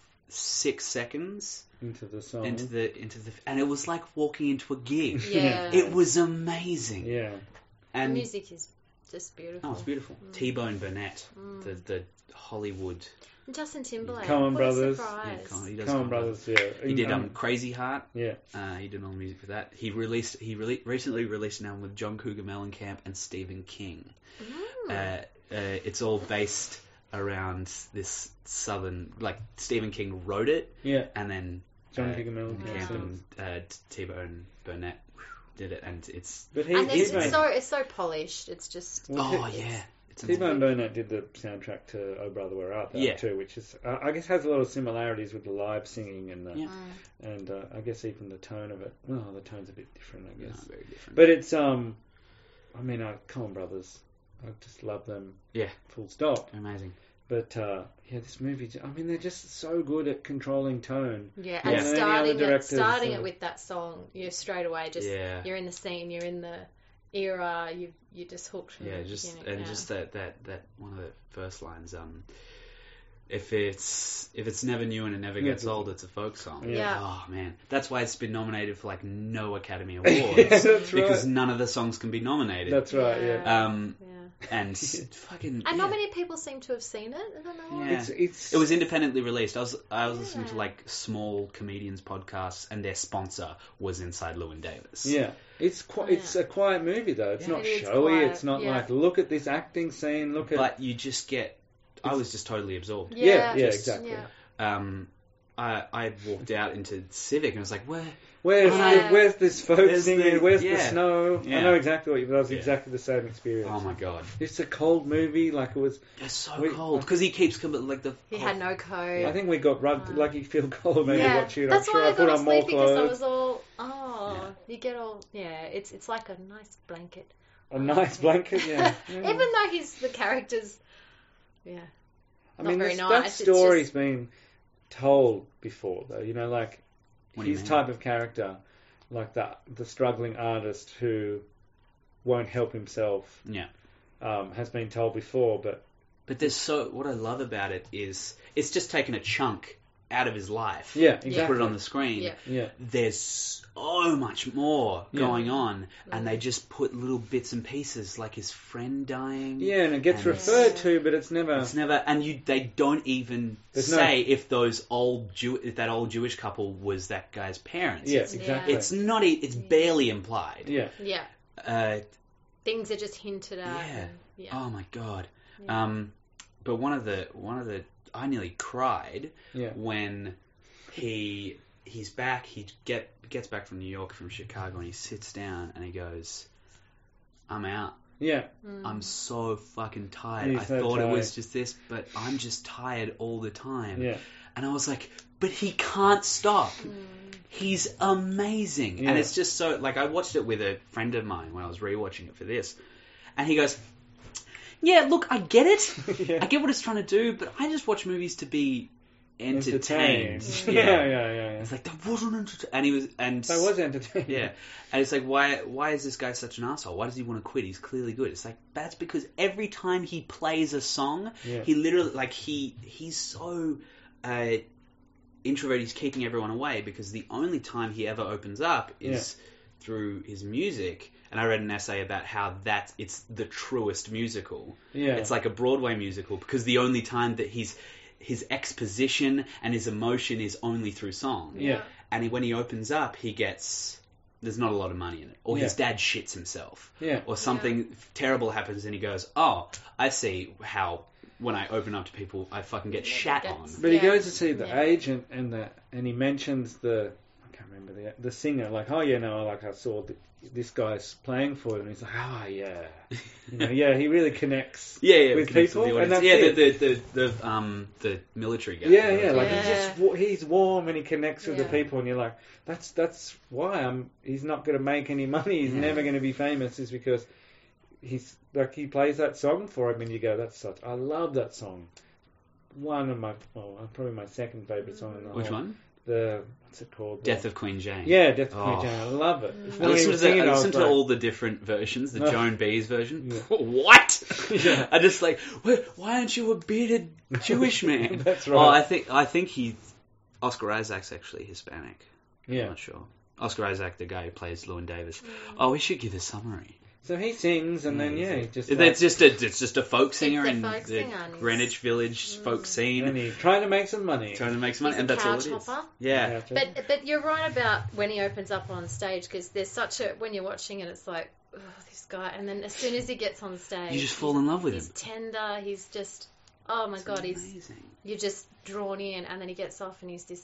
six seconds Into the song. into the into the, and it was like walking into a gig. Yeah. It was amazing. Yeah. And the music is just beautiful. oh, it's beautiful. T-Bone Burnett, Mm. the the Hollywood. And Justin Timberlake. Coen what Brothers. A surprise. Yeah, Coen- he does Coen Coen Brothers, yeah. He did um, Um, Crazy Heart. Yeah. Uh, he did all the music for that. He released he rele- recently released an album with John Cougar Mellencamp and Stephen King. Mm. Uh, uh, it's all based around this southern, like Stephen King wrote it, Yeah. and then John uh, Cougar Mellencamp Camp sings. and uh, T-Bone Burnett did it, and it's But he, And it's, T-Bone, it's so it's so polished. It's just Well, oh T- yeah, it's T-Bone amazing. Burnett did the soundtrack to Oh Brother Where Art Thou Yeah. too, which is uh, I guess has a lot of similarities with the live singing and the, Yeah. and uh, I guess even the tone of it. Well, the tone's a bit different, I No, guess. very different. But it's um, I mean, uh, Coen Brothers, I just love them. Yeah. Full stop. Amazing. But uh, yeah, this movie. I mean, they're just so good at controlling tone. yeah, Yeah. and And any starting other it directors, starting uh, it with that song, you're straight away just Yeah. you're in the scene, you're in the era, you you're just hooked from Yeah, the just beginning. and yeah. just that, that, that one of the first lines. Um, if it's if it's never new and it never gets Yeah. old, it's a folk song. Yeah. Yeah. Oh man, that's why it's been nominated for like no Academy Awards. Yeah, that's because right. none of the songs can be nominated. That's right. Yeah. Um, yeah. and fucking And yeah. not many people seem to have seen it. I don't know. Yeah. It's it's It was independently released. I was I was listening to Yeah. like small comedians podcasts, and their sponsor was Inside Llewyn Davis. Yeah, it's qui- it's a quiet movie though. It's Yeah. not It is showy. quiet, It's not yeah. like look at this acting scene. Look at But you just get. I was just totally absorbed. Yeah, yeah, yeah, just- exactly. yeah. Um, I I walked out into Civic and I was like, where? Where's Yeah. the, where's this folk Where's singing? the- where's the yeah. snow? Yeah. I know exactly what you. That was Yeah. exactly the same experience. Oh my god, It's a cold movie. Like it was. it's so We- cold because he keeps coming like the. He had no coat. I think we got rubbed. Like you feel cold maybe yeah, watching it. that's I'm why sure I I put got on more sleepy because I clothes. was all oh, you get all yeah. It's it's like a nice blanket. A nice blanket. Yeah. yeah. Even though he's the characters, yeah. I not mean, very this, nice. that It's story's just- been told before, though. You know, like What do you his mean? type of character, like the the struggling artist who won't help himself, Yeah. um, has been told before, but But there's so what I love about it is it's just taken a chunk out of his life. Yeah, to exactly. put it on the screen. Yeah. yeah, There's so much more Yeah. going on, and they just put little bits and pieces, like his friend dying. yeah, and it gets And referred to, but it's never. It's never, and you they don't even There's no- say if those old Jew, if that old Jewish couple was that guy's parents. Yeah, It's, exactly. it's not. e- It's barely implied. yeah, Yeah. Uh, Things are just hinted at. Yeah. and- yeah. Oh my god. Yeah. Um, but one of the one of the I nearly cried yeah, when he he's back. He get gets back from New York from Chicago, and he sits down and he goes, "I'm out. yeah, Mm. I'm so fucking tired. He's I so thought it was tired. just this, but I'm just tired all the time." yeah, And I was like, "But he can't stop. Mm. He's amazing." Yeah. And it's just so like I watched it with a friend of mine when I was rewatching it for this, and he goes, "Yeah, look, I get it. yeah. I get what it's trying to do, but I just watch movies to be entertained." Yeah, yeah, yeah, yeah. It's like that wasn't entertained. And he was, and That was entertaining. yeah, and it's like, why? Why is this guy such an asshole? Why does he want to quit? He's clearly good. It's like that's because every time he plays a song, Yeah. he literally like he he's so uh, introverted. He's keeping everyone away because the only time he ever opens up is through his music. And I read an essay about how that it's the truest musical. Yeah. It's like a Broadway musical because the only time that he's his exposition and his emotion is only through song. Yeah. And he, when he opens up, he gets there's not a lot of money in it, or his Yeah. dad shits himself, Yeah. or something terrible happens, and he goes, "Oh, I see how when I open up to people, I fucking get shat on." gets- But he Yeah. goes to see the Yeah. agent and the and he mentions the I can't remember the the singer like oh yeah no like I saw the, this guy's playing for him and he's like oh yeah you know yeah he really connects Yeah, yeah, with connects people the and audience. that's yeah, it. the, the the the um the military guy. yeah yeah like Yeah. he just wa- he's warm and he connects with Yeah. the people and you're like that's that's why I'm he's not going to make any money he's Yeah. never going to be famous is because he's like he plays that song for him and you go that's such I love that song. One of my, well, probably my second favourite song in the Which whole. one? The what's it called? Death of Queen Jane. Yeah, Death of Oh. Queen Jane. I love it. I When he listened was to, the, singing, I I was listened to like- all the different versions, the Oh. Joan Baez version. Yeah. What? Yeah. I just like, "Why- why aren't you a bearded Jewish man? That's Oh, right. I think I think he, Oscar Isaac's actually Hispanic. Yeah. I'm not sure. Oscar Isaac, the guy who plays Llewyn Davis. Oh, we should give a summary. So he sings, and then yeah, he just It's like, just a it's just a folk singer a in folk the singer and he's- Greenwich Village folk scene, and he's trying to make some money. trying to make some money, He's and a that's all couch it is. hopper. Yeah. But but you're right about when he opens up on stage because there's such a when you're watching it, it's like oh, this guy, and then as soon as he gets on stage, You just fall in love with he's him. tender. He's just oh my god, he's Amazing. you're just drawn in, and then he gets off and he's this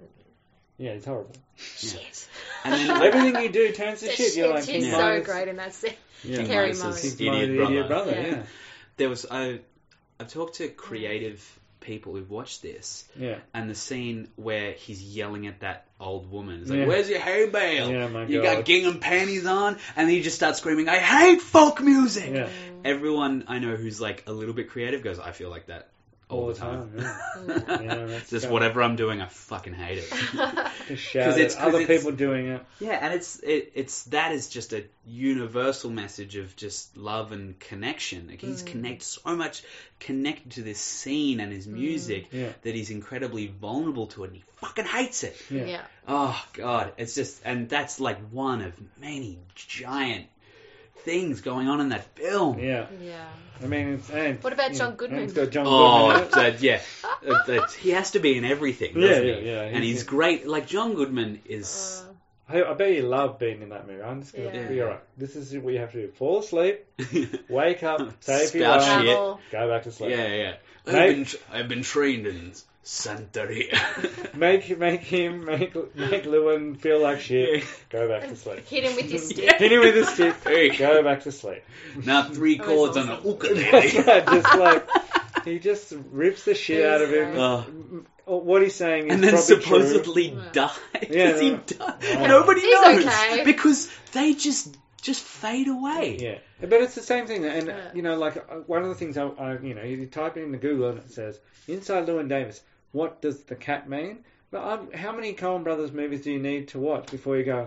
Yeah, it's horrible. shit. And then Everything you do turns to It's shit. You're like, he's King so Midas- great in that scene. Yeah. Terry Midas' Murray. He's Idiot my brother. idiot brother. Yeah. Yeah. There was I I've talked to creative people who've watched this, Yeah. and the scene where he's yelling at that old woman. It's like, Yeah. "Where's your hay bale? Yeah, my you God. got gingham panties on," and then you just start screaming, "I hate folk music!" Yeah. Everyone I know who's like a little bit creative goes, "I feel like that all, All the the time." time. Yeah. Yeah, that's Just kind whatever I'm doing, I fucking hate it. Just shout it's- at 'cause other it's- people doing it. Yeah, and it's it, it's that is just a universal message of just love and connection. Like he's connect so much connected to this scene and his music Yeah. that he's incredibly vulnerable to it, and he fucking hates it. Yeah. Yeah. Oh god, it's just and that's like one of many giant things going on in that film. Yeah. Yeah. I mean, it's, and, What about you John know, Goodman? and It's got John Oh, Goodman. in it. that, yeah, Uh, that- he has to be in everything, Yeah, doesn't yeah, he? yeah, And he's- he's great. Like John Goodman is. Uh, I, I bet you love being in that movie. I'm just going to Yeah. be alright. This is what you have to do. Fall asleep, wake up, say if you Spout like, shit. Travel. go back to sleep. Yeah, yeah. I've Make- been, I've been trained in Santeria. Make make him make make Lewin feel like shit. Go back to sleep. Hit him with your stick. Hit him with a stick. Hey. Go back to sleep. Now three That chords was on an awesome. ukulele. That's right. Just like he just rips the shit It out was of him. great. Oh. Or what he's saying is And then probably supposedly true. dies. Yeah, he no. dies. Yeah. Nobody He's knows okay. because they just just fade away. Yeah, but it's the same thing, and Yeah. you know, like uh, one of the things I, I, you know, you type it into Google and it says inside Llewyn Davis. What does the cat mean? But um, how many Coen Brothers movies do you need to watch before you go,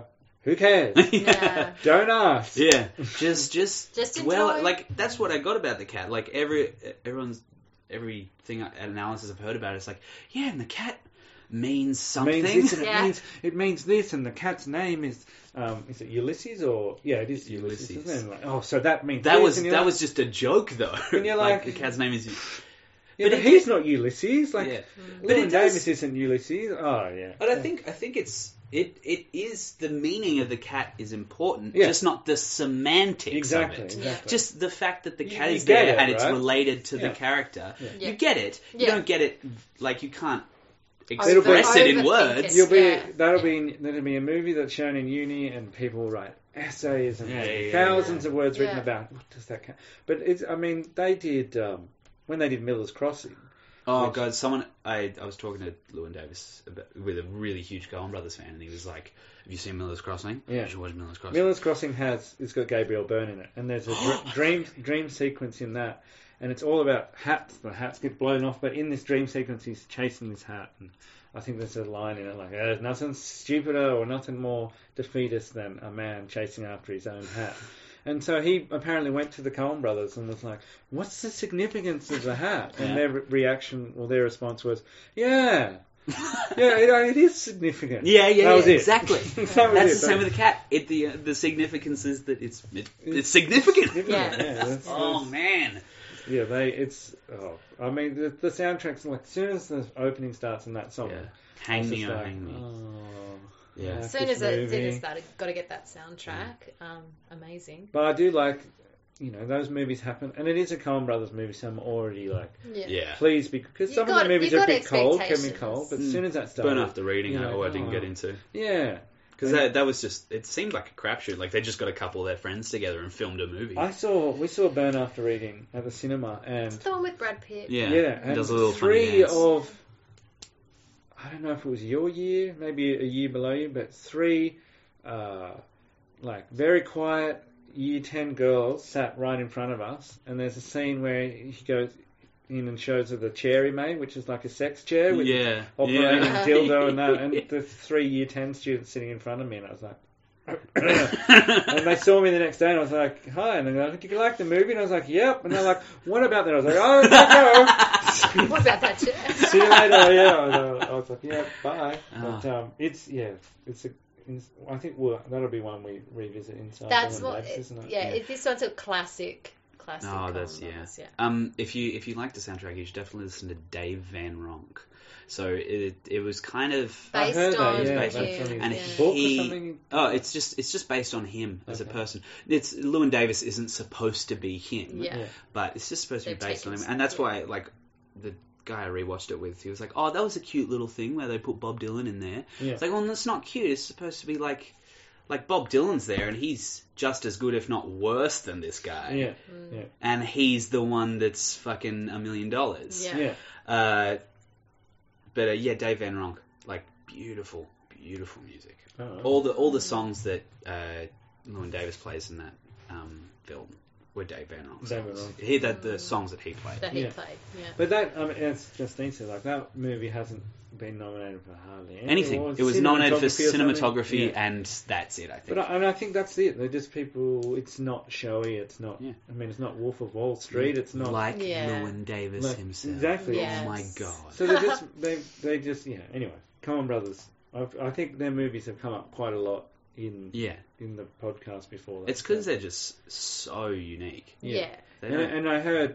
who cares? Yeah. Don't ask. Yeah, just just Just well, enjoy. like that's what I got about the cat. Like every everyone's everything analysis I've heard about it, it's like, yeah, and the cat means something. Means this and Yeah. it means it means this, and the cat's name is um, is it Ulysses or yeah, it is Ulysses. Ulysses. Isn't it? Like, oh, so that means that this, was and that you're like, was just a joke though. And you're like- the cat's name is. yeah, but but it- he's not Ulysses. Like Yeah. But Llewyn it does- Davis isn't Ulysses. Oh yeah, But I think I think it's it it is the meaning of the cat is important, Yeah. just not the semantics exactly, of it. exactly. Just the fact that the You- cat you is get there it, and it's right? related to Yeah. the character. Yeah. You get it. You Yeah. don't get it like you can't It'll be- express it in Overthink words. it. You'll be Yeah. that'll be that'll be a movie that's shown in uni, and people will write essays and Yeah, yeah, yeah, thousands yeah. of words written Yeah. about what does that count. But it's I mean they did um, when they did Miller's Crossing. Oh Which- god, someone I I was talking to Llewyn Davis about, with a really huge Coen Brothers fan, and he was like, "Have you seen Miller's Crossing? Yeah. You should watch Miller's Crossing." Miller's Crossing has it's got Gabriel Byrne in it, and there's a dr- dream dream sequence in that, and it's all about hats. The hats get blown off, but in this dream sequence, he's chasing this hat, and I think there's a line in it like, "There's nothing stupider or nothing more defeatist than a man chasing after his own hat." And so he apparently went to the Coen Brothers and was like, "What's the significance of the hat?" And Yeah. their re- reaction, or their response was, "Yeah, yeah, it, it is significant." Yeah, yeah, that was yeah, it. exactly. that was That's it. the same with the cat. It the uh, the significance is that it's it, it's significant. Significant, Yeah. yeah, that's- Oh that's- man. Yeah, they. It's. Oh, I mean, the, the soundtrack's like as soon as the opening starts in that song, Yeah. it's Hang me, just oh, like, hang me. oh, Yeah. I As like soon this as it, movie. soon as that, got to get that soundtrack. Um, amazing. But I do like, you know, those movies happen, and it is a Coen Brothers movie, so I'm already like, Yeah. Yeah. please, because You some got- of the movies you are a got bit cold, can be expectations. cold, but as Mm. soon as that started, Burn After Reading, you I, know, oh, I didn't oh. get into. yeah, Because that, that was just, it seemed like a crapshoot. Like they just got a couple of their friends together and filmed a movie. I saw we saw Burn After Reading at the cinema, and The one with Brad Pitt. yeah. yeah, He and does a little funny three dance. of, I don't know if it was your year, maybe a year below you, but three, uh, like very quiet year ten girls sat right in front of us, and there's a scene where he goes in and shows her the chair he made, which is like a sex chair with Yeah. operating Yeah. dildo and that, and the three year ten students sitting in front of me, and I was like, and they saw me the next day, and I was like, hi, and they're like, did you like the movie? And I was like, yep, and they're like, what about that? I was like, oh, okay. What about that chair? See you later. Yeah, I was, I was like, yeah, bye. Oh. But um, it's yeah, it's a. It's, I think we'll, that'll be one we revisit inside. That's Llewyn what. Davis, It, isn't it? yeah, It, this one's a classic. Classic. Oh, that's Coen yeah. Brothers, yeah. Um, if you if you like the soundtrack, you should definitely listen to Dave Van Ronk. So it it was kind of I heard Based that, on yeah, based him, that's on and his yeah. book he or something. oh it's just it's just based on him as a Okay. person. It's Llewyn Davis isn't supposed to be him, Yeah. Yeah. but it's just supposed to be They've based on him, taken and that's some- why like the guy I rewatched it with, he was like, oh, that was a cute little thing where they put Bob Dylan in there. Yeah. It's like, well, that's not cute. It's supposed to be like like Bob Dylan's there, and he's just as good, if not worse, than this guy. Yeah, Mm. yeah, And he's the one that's fucking a million dollars. Yeah. yeah. Uh, but uh, yeah, Dave Van Ronk, like beautiful, beautiful music. Oh, All the all the songs that uh, Llewyn Davis plays in that um, film were Dave Van Ronk Dave Van songs. Ronk. He that the songs that he played. That he Yeah. played. Yeah. But that, I mean, it's just neat to like that movie hasn't been nominated for hardly anything. Anything. Or It was nominated for cinematography or something. cinematography, Yeah. and that's it. I think. But I, and I think that's it. They're just people. It's not showy. It's not. Yeah. I mean, it's not Wolf of Wall Street. It's not like Yeah. Llewyn Davis like- himself. exactly. Yes. Oh my god. So they just they they just yeah. Anyway, Coen Brothers. I've, I think their movies have come up quite a lot in Yeah, in the podcast before. That, it's because so- they're just so unique. Yeah. Yeah. They And, don't- and I heard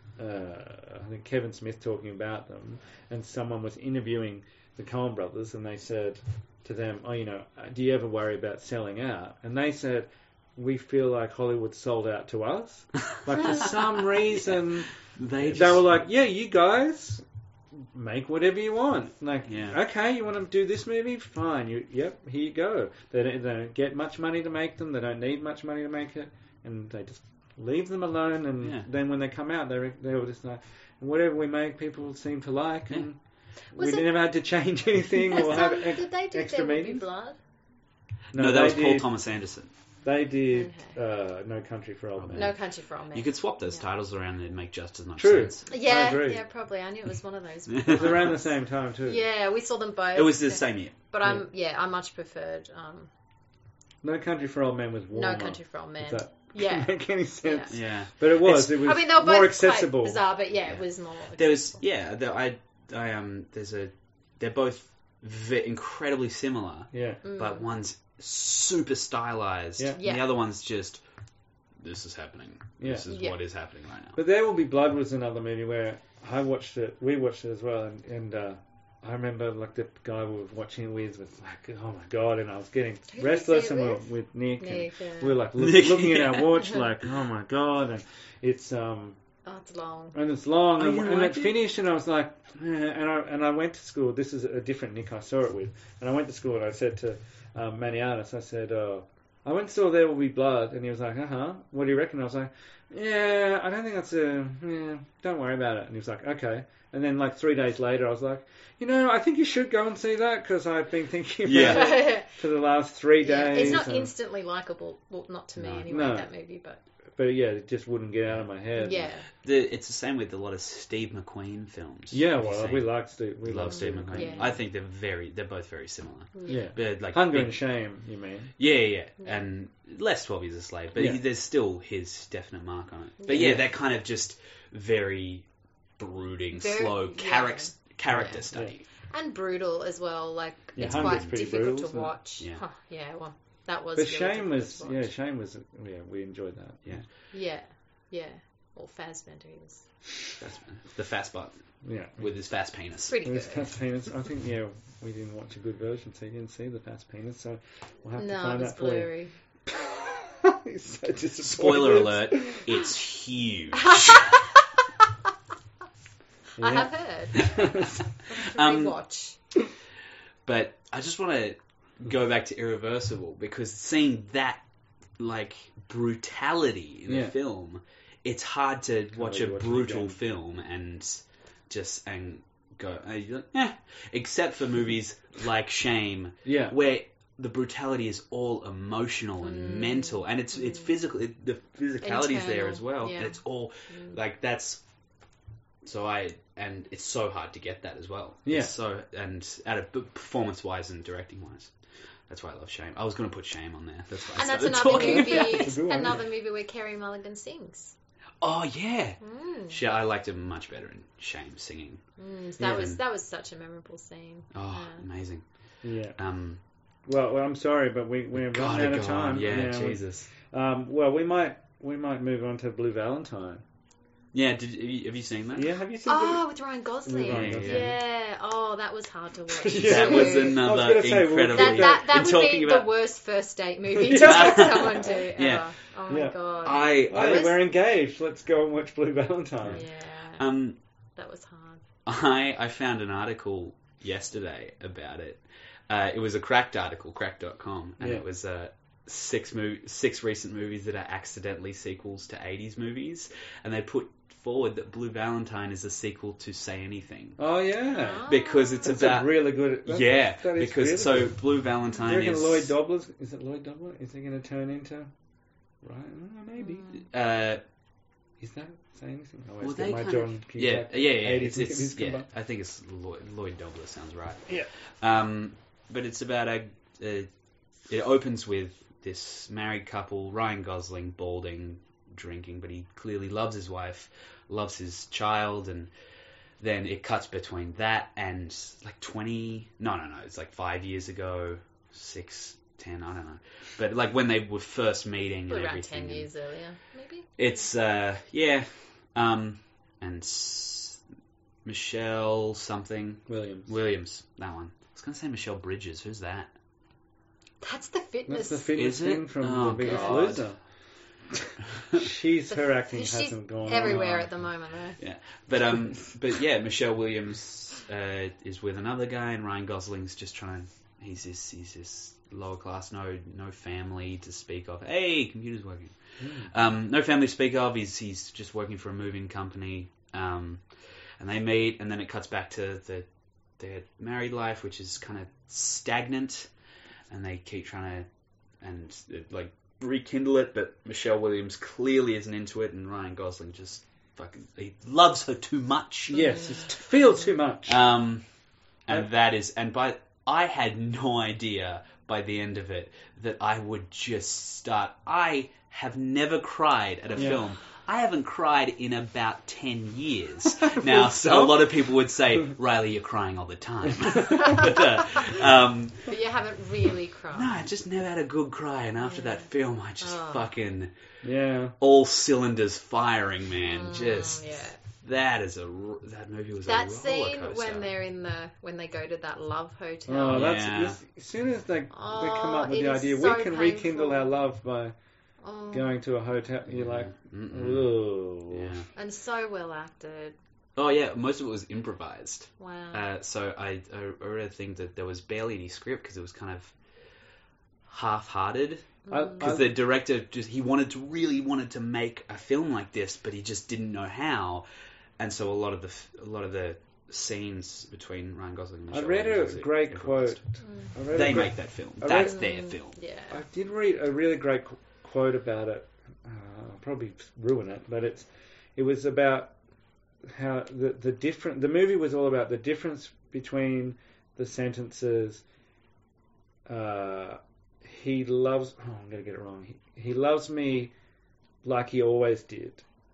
uh, I think Kevin Smith talking about them, and someone was interviewing the Coen Brothers, and they said to them, "Oh, you know, do you ever worry about selling out?" And they said, "We feel like Hollywood sold out to us. Like for some reason, they they, just, were like, yeah, you guys." Make whatever you want. Like, Yeah. okay, you want to do this movie? Fine. You, yep, here you go. They don't, they don't get much money to make them. They don't need much money to make it, and they just leave them alone. And Yeah. then when they come out, they they were just like, whatever we make, people seem to like, Yeah. and Was we it- never had to change anything or have Um, ex- did they do extra There Will Be meetings. Blood? no, that they was Paul did, Thomas Anderson. They did uh, No Country for Old Men. No Country for Old Men. You could swap those Yeah. titles around and it'd make just as much True. sense. Yeah, agree. yeah, probably. I knew it was one of those. It was around the same time too. Yeah, we saw them both. It was the same year. But I'm yeah, I much preferred um, No Country for Old Men was warmer. No Country for Old Men. Does that Yeah. make any sense? Yeah. Yeah. But it was. It's- It was I mean, they were both more quite accessible. bizarre, but yeah, it was more. There was, yeah, there, I, I, um, there's a, they're both v- incredibly similar, Yeah. Mm. but one's super stylized, Yeah. and Yeah. the other one's just, this is happening. Yeah. This is Yeah. what is happening right now. But There Will Be Blood was another movie where I watched it. We watched it as well, and, and uh, I remember like the guy we were watching it with was like, "Oh my god!" And I was getting Who did you restless, see it and we were with? with Nick, Nick, and yeah. we were like look, Nick, looking at yeah. our watch, like, "Oh my god!" And it's um Oh, it's long. and it's long, Oh, and, you and liked it it? finished, and I was like, eh, and I and I went to school. This is a different Nick I saw it with, and I went to school and I said to um, Maniatis, I said, oh, I went and saw There Will Be Blood, and he was like, uh huh, what do you reckon? I was like, yeah, I don't think that's a, yeah, don't worry about it. And he was like, okay. And then like three days later, I was like, you know, I think you should go and see that because I've been thinking about Yeah. it for the last three Yeah, days. it's not and- instantly likable. Well, not to me No. anyway. No. That movie, but But yeah, it just wouldn't get out of my head. yeah, The, it's the same with a lot of Steve McQueen films. Yeah, Have you well, seen? we like Steve. We We love Steve McQueen. Yeah. I think they're very, they're both very similar. Yeah. But like Hunger big- and Shame, you mean? Yeah, yeah, Yeah. and less twelve Years a Slave, but Yeah. he, there's still his definite mark on it. But yeah, Yeah. they're kind of just very brooding, Very- slow yeah. character character Yeah. study. and brutal as well. Like Yeah, it's Hunger's quite pretty difficult brutal, to isn't it? watch. Yeah. Huh, yeah, well, that was. But really Shame difficult was, to watch. yeah, Shame was, yeah, we enjoyed that. Yeah, yeah, yeah. Or Fassbender, he was that's the fast butt Yeah. with his fast penis. pretty It was good. fast penis. I think, yeah, we didn't watch a good version, so you didn't see the fast penis, so we'll have to No, find it was that for you. blurry. He's so disappointed. Spoiler alert: it's huge. I Yeah. have heard. Um, Rewatch. But I just want to go back to Irreversible because seeing that like brutality in Yeah. the film, it's hard to watch really a watch it brutal again. film and just and go, uh, you're like, eh. Except for movies like Shame, Yeah. where the brutality is all emotional and Mm. mental, and it's it's physical. It, the physicality is there Internal, as well, yeah. and it's all Mm. like that's. So I and it's so hard to get that as well. Yeah. It's so and out of performance wise and directing wise, that's why I love Shame. I was going to put Shame on there. That's why I And that's started another talking movie. about it. It's a good one, Another yeah. movie where Carey Mulligan sings. Oh yeah, Mm. Sh- I liked it much better in Shame singing. Mm, that Yeah. was that was such a memorable scene. Oh, Yeah. amazing. Yeah. Um, Well, well, I'm sorry, but we, we're gotta running out of go on. time. Yeah, we- Jesus. um, well, we might we might move on to Blue Valentine. Yeah, did have you, have you seen that? Yeah, have you seen Oh, with Ryan Gosling. With Ryan Gosling. Yeah. Oh, that was hard to watch. That was too. another I was gonna say, we'll incredibly. That, that, that and would talking be about, the worst first date movie to take someone to ever. Yeah. Oh my Yeah. god. I, Hey, I we're engaged. Let's go and watch Blue Valentine. Yeah. um that was hard. I I found an article yesterday about it. Uh, it was a Cracked article, cracked dot com, and Yeah. it was uh, six mov- six recent movies that are accidentally sequels to eighties movies, and they put forward that Blue Valentine is a sequel to Say Anything Oh yeah, because it's that's about a really good. That's, yeah that is because really so good. Blue Do you Valentine reckon is Lloyd Dobler's is it Lloyd Dobler? Is he going to turn into right? Oh, maybe. uh, Is that say anything? I well, always they get my kind John of, yeah, Cusack yeah, yeah, eighties it's, it's, movies yeah, combined. I think it's Lloyd, Lloyd Dobler sounds right. Yeah. Um, but it's about a, a. It opens with this married couple, Ryan Gosling, balding, drinking, but he clearly loves his wife, loves his child, and then it cuts between that and like twenty. No, no, no. It's like five years ago, six, ten. I don't know. But like when they were first meeting and Around everything. ten and years earlier, maybe. It's uh, yeah, um, and s- Michelle something. Williams. Williams, that one. I was going to say Michelle Bridges. Who's that? That's the fitness. That's the fitness Is it? thing from Oh, The Biggest God. Loser. She's her acting She's hasn't gone everywhere on. at the moment, though. Yeah, but um, but yeah, Michelle Williams uh, is with another guy, and Ryan Gosling's just trying. He's this, he's this lower class, no, no family to speak of. Hey, computer's working. Mm. Um, no family to speak of. He's he's just working for a moving company. Um, and they meet, and then it cuts back to the their married life, which is kind of stagnant, and they keep trying to and uh, like rekindle it, but Michelle Williams clearly isn't into it, and Ryan Gosling just fucking he loves her too much. Yes, it feels too much. Um, and that is, and by I had no idea by the end of it that I would just start. I have never cried at a Yeah. film. I haven't cried in about ten years. Now, so a lot of people would say, Riley, you're crying all the time. but, uh, um, But you haven't really cried. no, I just never had a good cry. And after Yeah. that film, I just Oh. fucking... Yeah. all cylinders firing, man. Mm, just... yeah. That is a... r- That movie was That a roller scene coaster. when they're in the when they go to that love hotel. Oh, that's Yeah. this, as soon as they, they come Oh, up with it the is idea, so we can rekindle painful. our love by Oh. going to a hotel. You're like, Mm-mm. ooh. Yeah. And so well acted. Oh, yeah, most of it was improvised. Wow. Uh, so I, I read a thing that there was barely any script because it was kind of half-hearted. I- Because I- the director just he wanted to really wanted to make a film like this, but he just didn't know how, and so a lot of the f- a lot of the scenes between Ryan Gosling and I Michelle read Williams a was great improvised. quote. I read a They great- make that film. I read- That's their film. Yeah. I did read a really great qu- quote about it. Uh, I'll probably ruin it, but it's it was about how the the different. The movie was all about the difference between the sentences. Uh, he loves. Oh, I'm going to get it wrong. He, he loves me like he always did,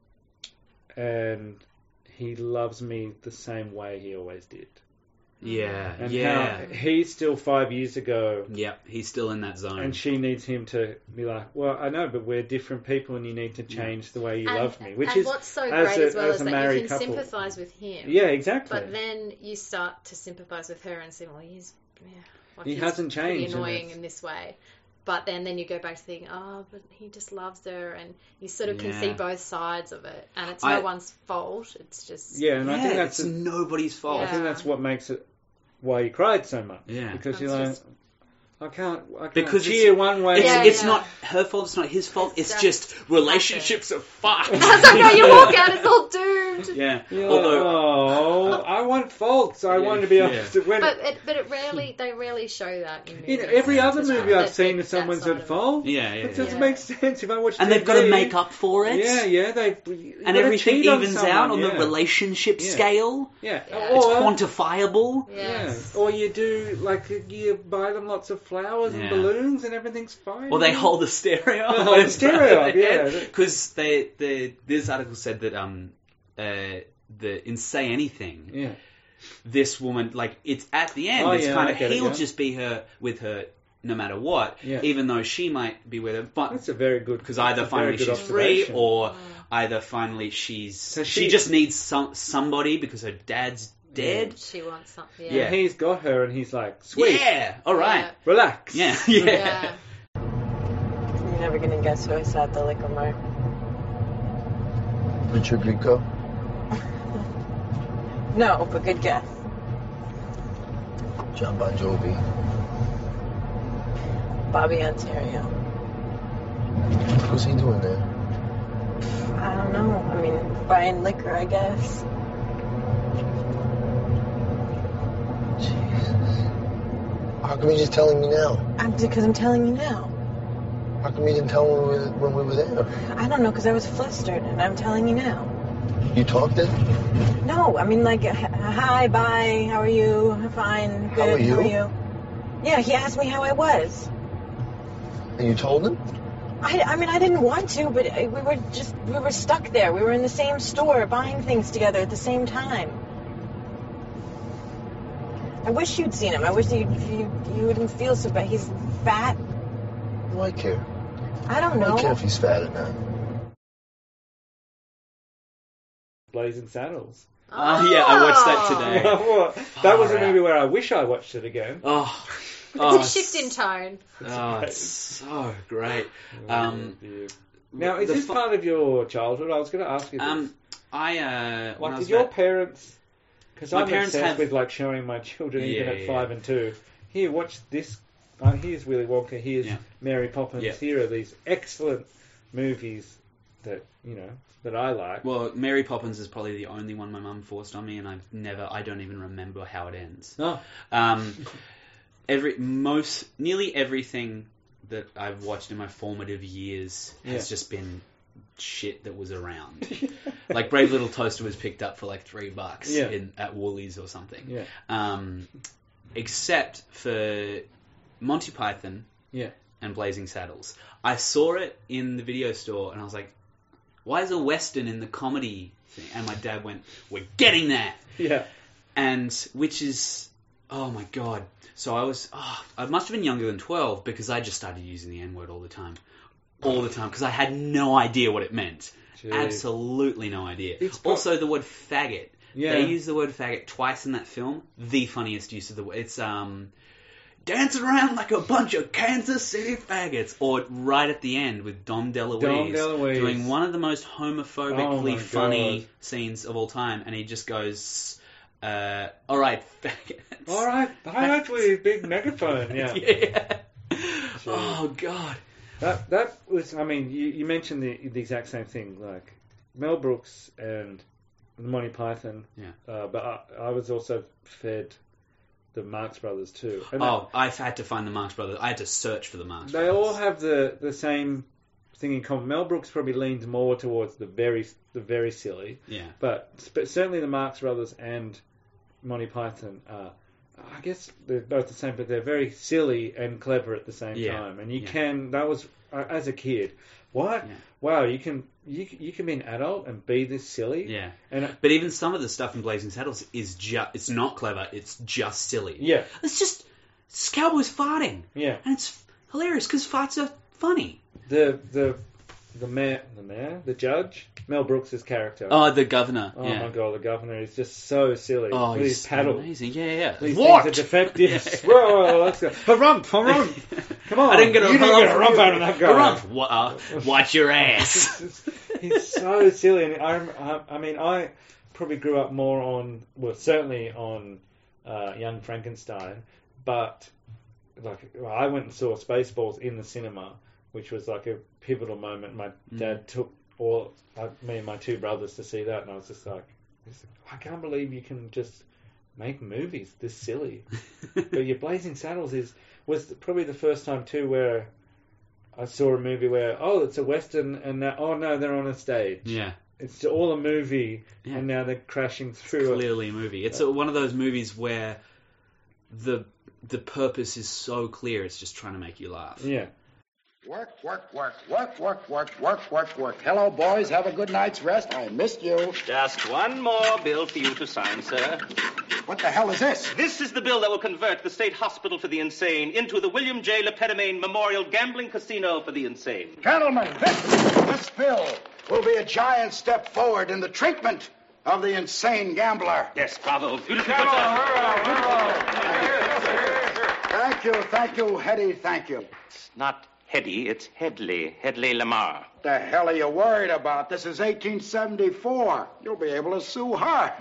and he loves me the same way he always did. Yeah, And yeah, how he's still five years ago. yeah. He's still in that zone. And she needs him to be like, well, I know, but we're different people, and you need to change the way you and, love me. Which and is what's so as great a, as well as is a that married you can couple. sympathise with him. Yeah, exactly. But then you start to sympathise with her and say, well, he's yeah, like He he's hasn't pretty changed in annoying this. in this way. But then, then you go back to thinking, oh, but he just loves her, and you sort of can Yeah. see both sides of it, and it's I- no one's fault. It's just Yeah, and yeah, I think that's it's a- nobody's fault. I think that's what makes it why he cried so much. Yeah. Because you're That's like, just- I can't, I can't Because cheer it's, one way. it's, Yeah, it's yeah. not her fault. It's not his fault. It's Exact- just relationships are fucked. so no, you walk out, it's all doomed. Yeah. You're Although like, oh, I want faults. I Yeah, want to be able yeah. to win. But it, but it rarely, they rarely show that in movies. In every other Just movie that- I've that- seen, that if someone's side at of it. fault, Yeah, yeah, it doesn't yeah. make sense. If I watch and T V, they've got to make up for it. Yeah, yeah, they And everything evens out on yeah. the relationship Yeah. scale. Yeah, Yeah. It's or quantifiable. Yes. yeah, or you do like you buy them lots of flowers and Yeah. balloons, and everything's fine. Or they hold the stereo They up. hold the stereo up, yeah. Because they, they, this article said that um, uh, the in Say Anything, Yeah, this woman, like, it's at the end, Oh, it's yeah, kind I of, get it, he'll yeah. just be her with her no matter what, Yeah. even though she might be with her. But that's a very good. because either that's a very finally good she's free, observation. or either finally she's So she, she- just needs some somebody because her dad's dead. She wants something. Yeah. Yeah. And he's got her, and he's like, sweet, Yeah, all right, relax. yeah, yeah. Yeah. You're never gonna guess who I saw at the liquor mart. Richard Grieco. No, but good guess. John Bon Jovi. Bobby Ontario. What's he doing there? I don't know. I mean, buying liquor, I guess. Jesus. How come you just telling me now? I'm because I'm telling you now. How come you didn't tell me when we were, when we were there? I don't know because I was flustered, and I'm telling you now. You talked it? No, I mean like, h- hi, bye, how are you? Fine, good. How are you? How are you? Yeah, he asked me how I was. And you told him? I, I mean, I didn't want to, but I- we were just, we were stuck there. We were in the same store buying things together at the same time. I wish you'd seen him. I wish you you, you wouldn't feel so bad. He's fat. Do I care? I don't I know. don't care if he's fat or not. Blazing Saddles. Oh, yeah, I watched that today. Well, that was a Far out. movie where I wish I watched it again. Oh, It's oh, a shift in tone. Oh, it's so great. Um, Now, is the this fu- part of your childhood? I was going to ask you this. Um, I uh, when like, I did was your about- parents? Because My I'm parents obsessed have- with like showing my children even Yeah, at yeah. five and two. Here, watch this. Uh, here's Willy Wonka. Here's Yeah. Mary Poppins. Yeah. Here are these excellent movies that you know that I like. Well, Mary Poppins is probably the only one my mum forced on me, and I've never, I don't even remember how it ends. Oh. Um, every, most, nearly everything that I've watched in my formative years has Yeah. just been shit that was around. Like Brave Little Toaster was picked up for like three bucks Yeah. in, at Woolies or something. Yeah. Um, except for Monty Python Yeah. and Blazing Saddles. I saw it in the video store and I was like, why is a Western in the comedy thing? And my dad went, we're getting that! Yeah. And, which is, oh my god. So I was, oh, I must have been younger than twelve because I just started using the N-word all the time. All the time, because I had no idea what it meant. Jeez. Absolutely no idea. It's pro- Also, the word faggot. Yeah. They use the word faggot twice in that film. The funniest use of the word. It's, um, dancing around like a bunch of Kansas City faggots. Or right at the end with Dom DeLuise. Dom DeLuise. Doing one of the most homophobically Oh my funny God. scenes of all time. And he just goes, uh, alright, faggots. All right. All right, with big megaphone. Yeah. Yeah. Oh, God. That that was, I mean, you, you mentioned the the exact same thing, like Mel Brooks and Monty Python. Yeah. Uh, but I, I was also fed the Marx Brothers too. And Oh, I've had to find the Marx Brothers. I had to search for the Marx they Brothers. all have the, the same thing in common. Mel Brooks probably leans more towards the very the very silly. Yeah. But sp- certainly the Marx Brothers and Monty Python are, I guess they're both the same, but they're very silly and clever at the same Yeah. time. And you Yeah. can, that was, uh, as a kid, what? Yeah. Wow, you can you you can be an adult and be this silly? Yeah. And uh, But even some of the stuff in Blazing Saddles is just, it's not clever, it's just silly. yeah, It's just, it's cowboys farting. yeah. And it's hilarious because farts are funny. The the the mayor, the mayor, the judge, Mel Brooks' character. Oh, the governor. Oh yeah. my god, the governor is just so silly. Oh, With he's his paddle. amazing. Yeah, yeah. These What? things are defective. Whoa, let's go. Harump, harump. Come on. I didn't get a you didn't get a rump out of that guy. Harump. What, uh, watch your ass. He's so silly, and I, I, I mean, I probably grew up more on, well, certainly on uh, Young Frankenstein, but like well, I went and saw Spaceballs in the cinema, which was like a pivotal moment. My Mm. dad took all uh, me and my two brothers to see that, and I was just like, I can't believe you can just make movies this silly. But your Blazing Saddles is was probably the first time too where I saw a movie where, oh, it's a Western, and now, oh no, they're on a stage. Yeah. It's all a movie, Yeah. and now they're crashing through it. Clearly a movie. It's a, one of those movies where the the purpose is so clear, it's just trying to make you laugh. Yeah. Work, work, work, work, work, work, work, work, work. Hello, boys. Have a good night's rest. I missed you. Just one more bill for you to sign, sir. What the hell is this? This is the bill that will convert the State Hospital for the Insane into the William J. Lepetamain Memorial Gambling Casino for the Insane. Gentlemen, this, this bill will be a giant step forward in the treatment of the insane gambler. Yes, bravo. Beautiful. Thank you, thank you, Hetty, thank you. It's not Hetty, it's Headley. Headley Lamar. The hell are you worried about? This is eighteen seventy-four. You'll be able to sue her.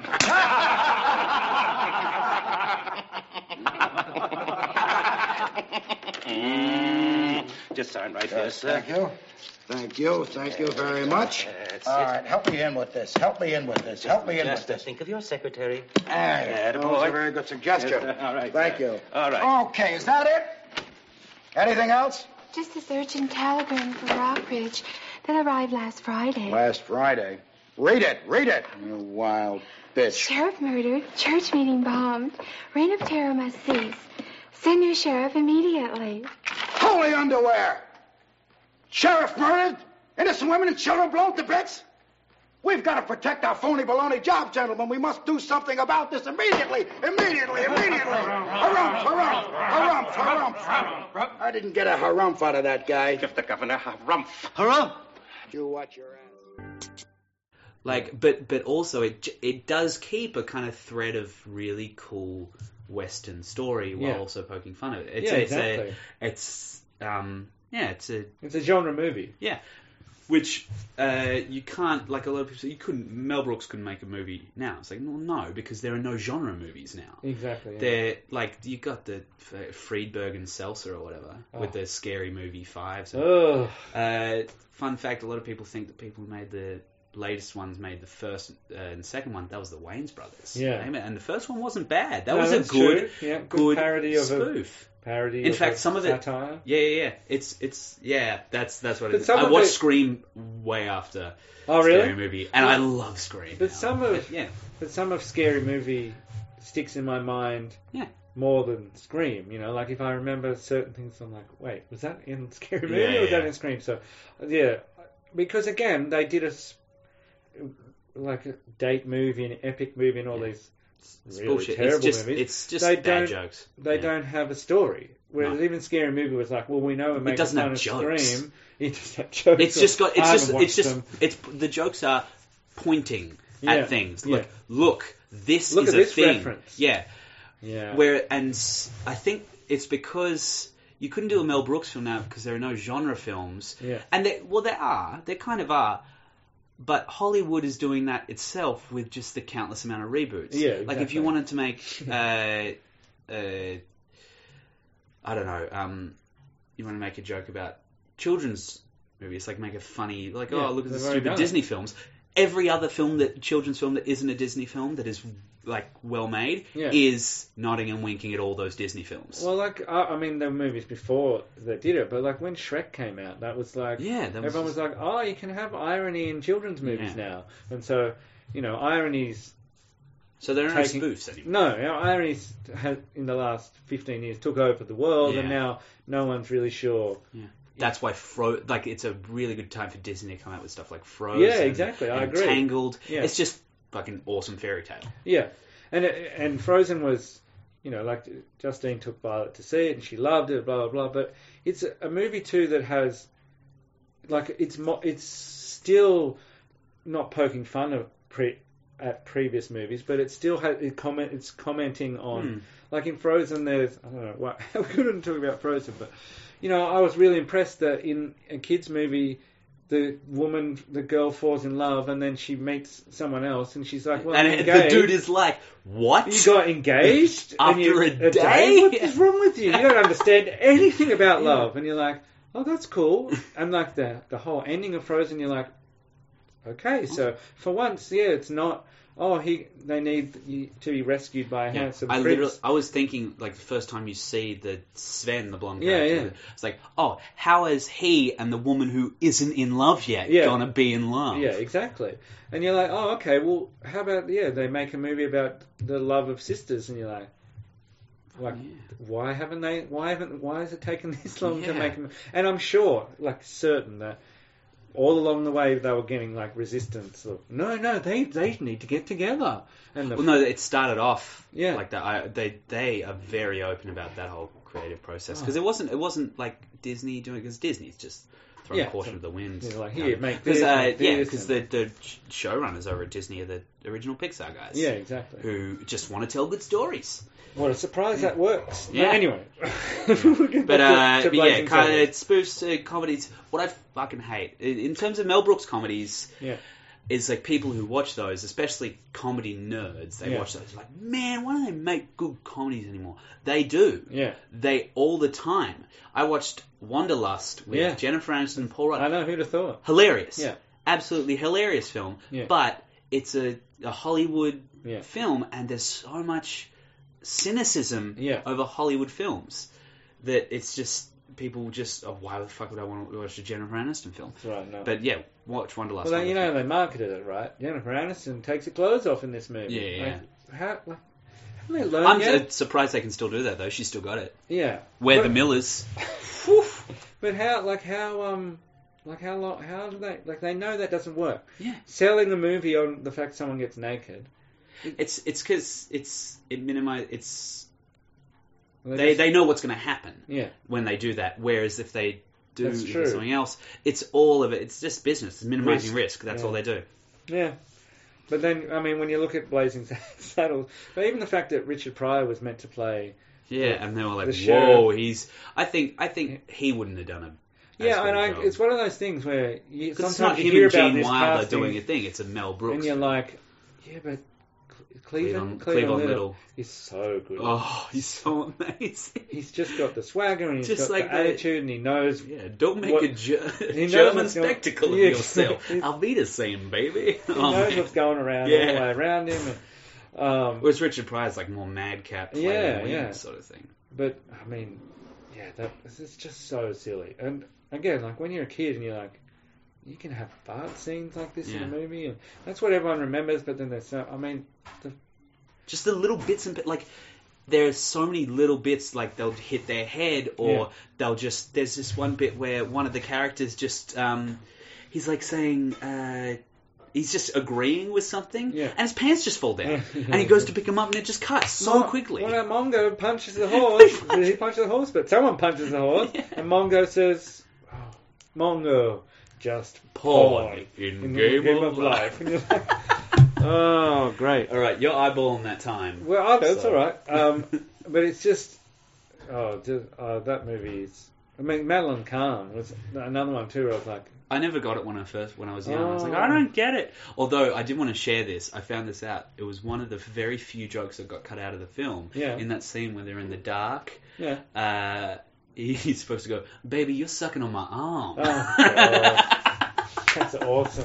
mm, just sign right here, Yes, sir. thank you. Thank you, thank you very much. That's All it. right, help me in with this. Help me in with this. Help me in with Just this. think of your secretary. Hey, Atta that boy. was a very good suggestion. Yes, sir. All right, Thank sir. you. All right. Okay, is that it? Anything else? Just this urgent telegram from Rockbridge that arrived last Friday. Last Friday. Read it, read it. You wild bitch. Sheriff murdered, church meeting bombed, reign of terror must cease. Send your sheriff immediately. Holy underwear! Sheriff murdered? Innocent women and children blown to bits? We've got to protect our phony baloney job, gentlemen. We must do something about this immediately. Immediately, immediately. Harumph, harumph, harumph, harumph. I didn't get a harumph out of that guy. Give the governor harumph. Harumph. You watch your ass. Like, but but also it j- it does keep a kind of thread of really cool Western story while Yeah. also poking fun at it. It's Yeah, a, it's exactly. a, it's um yeah, it's a It's a genre movie. yeah, which uh, you can't, like a lot of people say, you couldn't. Mel Brooks couldn't make a movie now. It's like, well, no, because there are no genre movies now. Exactly. Yeah. They're like you got the uh, Friedberg and Seltzer or whatever with Oh. the Scary Movie fives. Ugh. Uh, fun fact: a lot of people think that people who made the latest ones made the first uh, and second one. That was the Wayans brothers. Yeah. and the first one wasn't bad. That No, was a that's good, true. Yeah, good good parody of a- spoof. Parody. In of fact, a some of it, satire. yeah, yeah, yeah. It's, it's, yeah. That's, that's what it But is. some I of watched it- Scream way after Oh, really? Scary Movie, and I love Scream. But now. some of yeah, but some of Scary Movie sticks in my mind. Yeah. more than Scream. You know, like if I remember certain things, I'm like, wait, was that in Scary Movie Yeah, or was that yeah. in Scream? So, yeah, because again, they did a s- like a date movie, an epic movie, and all Yeah. these It's really bullshit. terrible It's just, movies. it's just they bad don't, jokes. They Yeah. don't have a story. Whereas No. even Scary Movie was like, well, we know we're making doesn't fun have of jokes. Scream. It just have jokes. It's just got. I It's haven't just. It's watched just. them. It's the jokes are pointing Yeah, at things. yeah. Like, look, this Look is at a this thing. reference. Yeah. Yeah. Where and s- I think it's because you couldn't do a Mel Brooks film now because there are no genre films. Yeah. And they, well, there are. There kind of are. But Hollywood is doing that itself with just the countless amount of reboots. Yeah, Like if exactly. you wanted to make, uh, uh, I don't know, um, you want to make a joke about children's movies, like make a funny, like, Yeah, oh, look at the they've already stupid done Disney it. films. Every other film that children's film that isn't a Disney film that is like well made Yeah. is nodding and winking at all those Disney films. Well, like, I, I mean, there were movies before that did it, but like when Shrek came out, that was like, Yeah, that was everyone was just- like, oh, you can have irony in children's movies Yeah. now. And so, you know, irony's So there are taking- no spoofs anymore. No, you know, irony's has, in the last fifteen years took over the world, and Yeah. now no one's really sure. Yeah. That's why Fro like it's a really good time for Disney to come out with stuff like Frozen. Yeah, exactly, I and agree. Tangled. Yeah. It's just fucking awesome fairy tale. Yeah, and and Frozen was, you know, like Justine took Violet to see it, and she loved it, blah blah blah. But it's a movie too that has, like, it's mo- it's still not poking fun at pre at previous movies, but it still has it comment it's commenting on, Hmm. like in Frozen. There's I don't know what we couldn't talk about Frozen, but you know, I was really impressed that in a kids movie, the woman, the girl falls in love, and then she meets someone else, and she's like, "Well, and I'm the engaged." dude is like, "What? You got engaged After and you, a day? What is wrong with you? You don't understand anything about love." And you're like, "Oh, that's cool." And like the the whole ending of Frozen, you're like, "Okay, so for once, yeah, it's not. Oh, he they need you to be rescued by a Yeah. handsome I prince." literally, I was thinking, like, the first time you see the Sven, the blonde Yeah, character, yeah. it's like, oh, how is he and the woman who isn't in love yet Yeah. gonna be in love? Yeah, exactly. And you're like, "Oh, okay. Well, how about yeah? They make a movie about the love of sisters," and you're like. Like, why haven't they? Why haven't? Why has it taken this long to Yeah. make them? And I'm sure, like, certain that all along the way they were getting like resistance. Of, no, no, they they need to get together. And the, Well, no, it started off Yeah. like that. I, they they are very open about that whole creative process Oh. because it wasn't it wasn't like Disney doing because Disney's just throwing Yeah, caution so- to the wind. yeah, like, here, make because this, uh, make yeah, this, because and- the the showrunners over at Disney are the original Pixar guys. Yeah, exactly. Who just want to tell good stories. What a surprise that works. Yeah. But anyway, But, uh, but yeah, Blazing kind of Saddles. it spoofs uh, comedies. What I fucking hate in in terms of Mel Brooks comedies Yeah. is like people who watch those, especially comedy nerds. They Yeah. watch those like, man, why don't they make good comedies anymore? They do. Yeah. They all the time. I watched Wanderlust with Yeah. Jennifer Aniston and Paul Rudd. I know, who'd have thought. Hilarious. Yeah. Absolutely hilarious film. Yeah. But it's a, a Hollywood Yeah. film, and there's so much cynicism Yeah. over Hollywood films that it's just people just oh why the fuck would I want to watch a Jennifer Aniston film? That's right, no. But yeah, watch Wanderlust. Well, then, you know, Wonderful. they marketed it right. Jennifer Aniston takes her clothes off in this movie. Yeah, yeah. Like, how? Like, haven't they learned I'm yet? uh, surprised they can still do that though. She's still got it. Yeah. Where But- the Millers. But how, like, how, um, like, how long, how do they, like, they know that doesn't work. Yeah. Selling the movie on the fact someone gets naked. It's it's because it's it minimize it's Well, they just- they know what's going to happen Yeah. when they do that. Whereas if they do That's true. something else, it's all of it. It's just business. It's minimizing Risk. risk. That's Yeah. all they do. Yeah. But then, I mean, when you look at Blazing Saddles, but even the fact that Richard Pryor was meant to play. Yeah, the- and they were like, the sheriff. "Whoa, he's." I think I think he wouldn't have done it. Yeah, and I, it's one of those things where you, Because it's sometimes not you him hear and about Gene this Wilder casting, doing a thing. It's a Mel Brooks. and you're like, yeah, but Cleveland, Cleveland- Cleveland, Cleveland Little, Little. is so good. Oh, he's so amazing. He's just got the swagger and he's Just got like the the- attitude, and he knows. Yeah, don't make what- a Ger- he knows German what's going- spectacle of Yeah, yourself. he's- I'll be the same, baby. He Oh, knows man. what's going around Yeah. all the way around him. And, um, Whereas Richard Pryor's like more madcap, play Yeah, and win yeah. sort of thing. But I mean, yeah, that it's just so silly. And again, like when you're a kid and you're like, you can have fart scenes like this in Yeah. a movie, and that's what everyone remembers. But then there's so, I mean, the, Just the little bits and bit, like there's so many little bits, like they'll hit their head, or Yeah. they'll just. There's this one bit where one of the characters just, um, he's like saying, uh, he's just agreeing with something, Yeah. and his pants just fall down, Yeah. and he goes to pick him up, and it just cuts so Mon- quickly. Well, Mongo punches the horse. He punches the horse, but someone punches the horse, and Mongo says, oh, "Mongo, just Pawn pawn in the game of life." And you're like, oh, great. All right, you're eyeballing that time. Well, I know, it's So- all right. Um, but it's just, oh, just, oh, that movie is. I mean, Madeline Kahn was another one too. Where I was like, I never got it when I first when I was young. I was like, Oh. I don't get it. Although I did want to share this. I found this out. It was one of the very few jokes that got cut out of the film. Yeah. In that scene where they're in the dark. yeah. Uh, he- he's supposed to go, "Baby, you're sucking on my arm." Oh, God. That's awesome.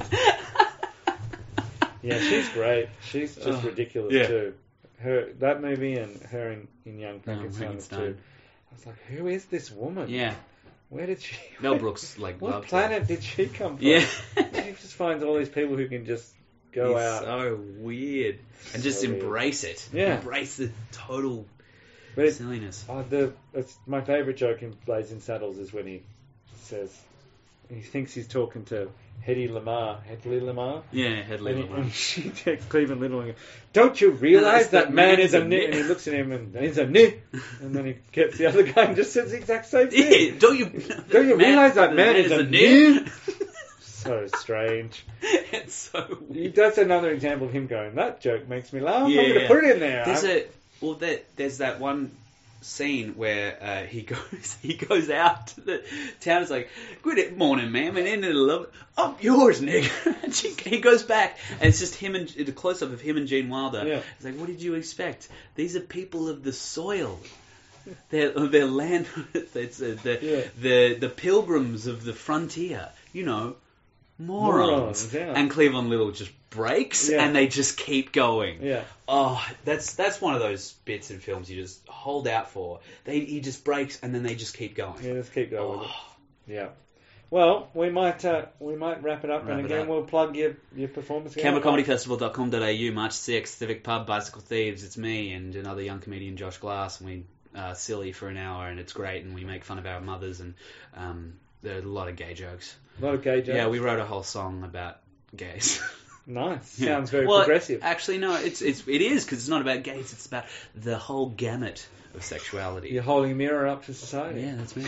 Yeah, she's great. She's just Oh, ridiculous yeah. too. Her that movie and her in, in Young Frankenstein, Frankenstein. too. I was like, who is this woman? Yeah. Where did she? Mel Brooks like What loved her. planet did she come from? Yeah. She just finds all these people who can just go He's out. so weird and just So weird. embrace it. Yeah. Embrace the total But it- silliness. Oh, the it's my favourite joke in Blazing Saddles is when he says he thinks he's talking to Hedy Lamarr, Hedy Lamarr. Yeah, Hedley And, he, Lamar. and she takes Cleveland Little and goes, "Don't you realise that man is a nit?" And he looks at him and he's a nit. And then he gets the other guy and just says the exact same thing. Yeah, don't you? Don't you man- realise that the man, is, a nit? So strange. It's so weird. That's another example of him going, "That joke makes me laugh. Yeah, I'm going to yeah. put it in there." There's I'm- a well, there, there's that one scene where uh, he goes he goes out to the town. It's like, "Good morning, ma'am," and in the love, "Up yours, Nick." And she, he goes back, and it's just him and the close up of him and Gene Wilder. Yeah. It's like, what did you expect? These are people of the soil. They're they're land. It's uh, the Yeah. the the pilgrims of the frontier. You know. Morons. Morons, yeah. And Cleveland Little just breaks, Yeah. and they just keep going. Yeah. Oh, that's that's one of those bits in films you just hold out for. They he just breaks, and then they just keep going. Yeah, let's keep going with it. Oh, Yeah. Well, we might uh, we might wrap it up, Wrap and it again up. we'll plug your your performance. again. Canberra Comedy Festival dot com dot a u, March sixth, Civic Pub, Bicycle Thieves. It's me and another young comedian, Josh Glass, and we uh, silly for an hour, and it's great, and we make fun of our mothers, and um, there are a lot of gay jokes. A lot of gay jokes. Yeah, we wrote a whole song about gays. Nice. Yeah. Sounds very well, progressive. Actually, no, it's it's it is because it's not about gays. It's about the whole gamut of sexuality. You're holding a mirror up to society. Yeah, that's me.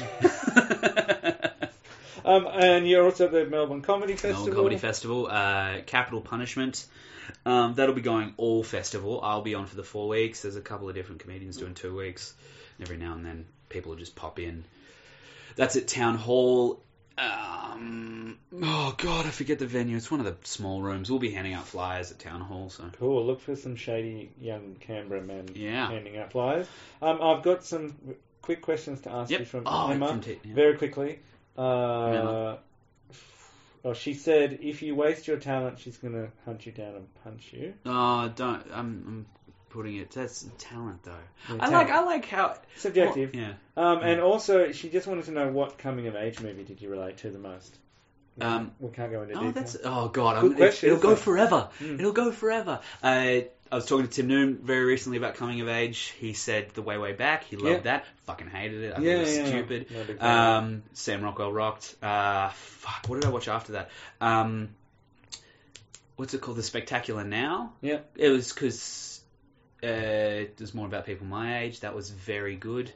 Um, and you're also at the Melbourne Comedy Festival. Melbourne Comedy Festival, uh, Capital Punishment. Um, that'll be going all festival. I'll be on for the four weeks. There's a couple of different comedians doing two weeks. Every now and then, people will just pop in. That's at Town Hall. Um, oh God, I forget the venue. It's one of the small rooms. We'll be handing out flyers at Town Hall. So Cool. Look for some shady young Canberra men Yeah. handing out flyers. Um, I've got some quick questions to ask Yep. you from Oh, Emma. from T- yeah. Very quickly. Uh, Emma. oh, she said, if you waste your talent, she's going to hunt you down and punch you. Oh, don't. I'm, I'm putting it. That's talent, though. Yeah, I talent. like. I like how Subjective. Well, yeah. Um, Yeah. And also, she just wanted to know what coming of age movie did you relate to the most? Um, we can't go into Oh, detail. that's oh god! Good I'm, question, it, will go isn't it? forever. Mm. It'll go forever. Uh, I was talking to Tim Noon very recently about coming of age. He said The Way Way Back. He loved Yeah. that. Fucking hated it. I Yeah, thought it was yeah, yeah. stupid. Not a big fan. Um, Sam Rockwell rocked. Uh, fuck. What did I watch after that? Um, what's it called? The Spectacular Now. Yeah. It was because uh, it was more about people my age. That was very good.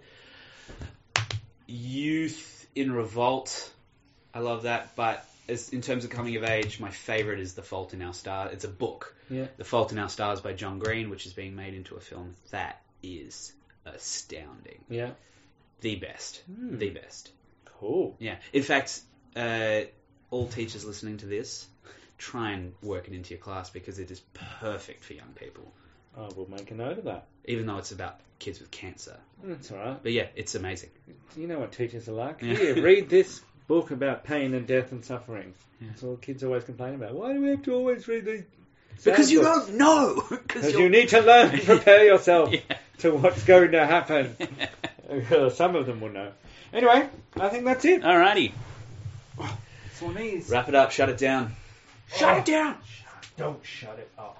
Youth in Revolt. I love that, but as, in terms of coming of age, my favourite is The Fault in Our Stars. It's a book. Yeah. The Fault in Our Stars by John Green, which is being made into a film. That is astounding. Yeah. The best. Hmm. The best. Cool. Yeah. In fact, uh, all teachers listening to this, try and work it into your class because it is perfect for young people. Oh, we'll make a note of that. Even though it's about kids with cancer. That's all right. But yeah, it's amazing. You know what teachers are like. Yeah. Here, read this book about pain and death and suffering. Yeah. That's all kids always complain about. Why do we have to always read these? Because you books? don't know. Because you need to learn and prepare yourself Yeah. to what's going to happen. Some of them will know. Anyway, I think that's it. Alrighty. Swanese. Wrap it up. Shut it down. Shut it down. Don't shut it off.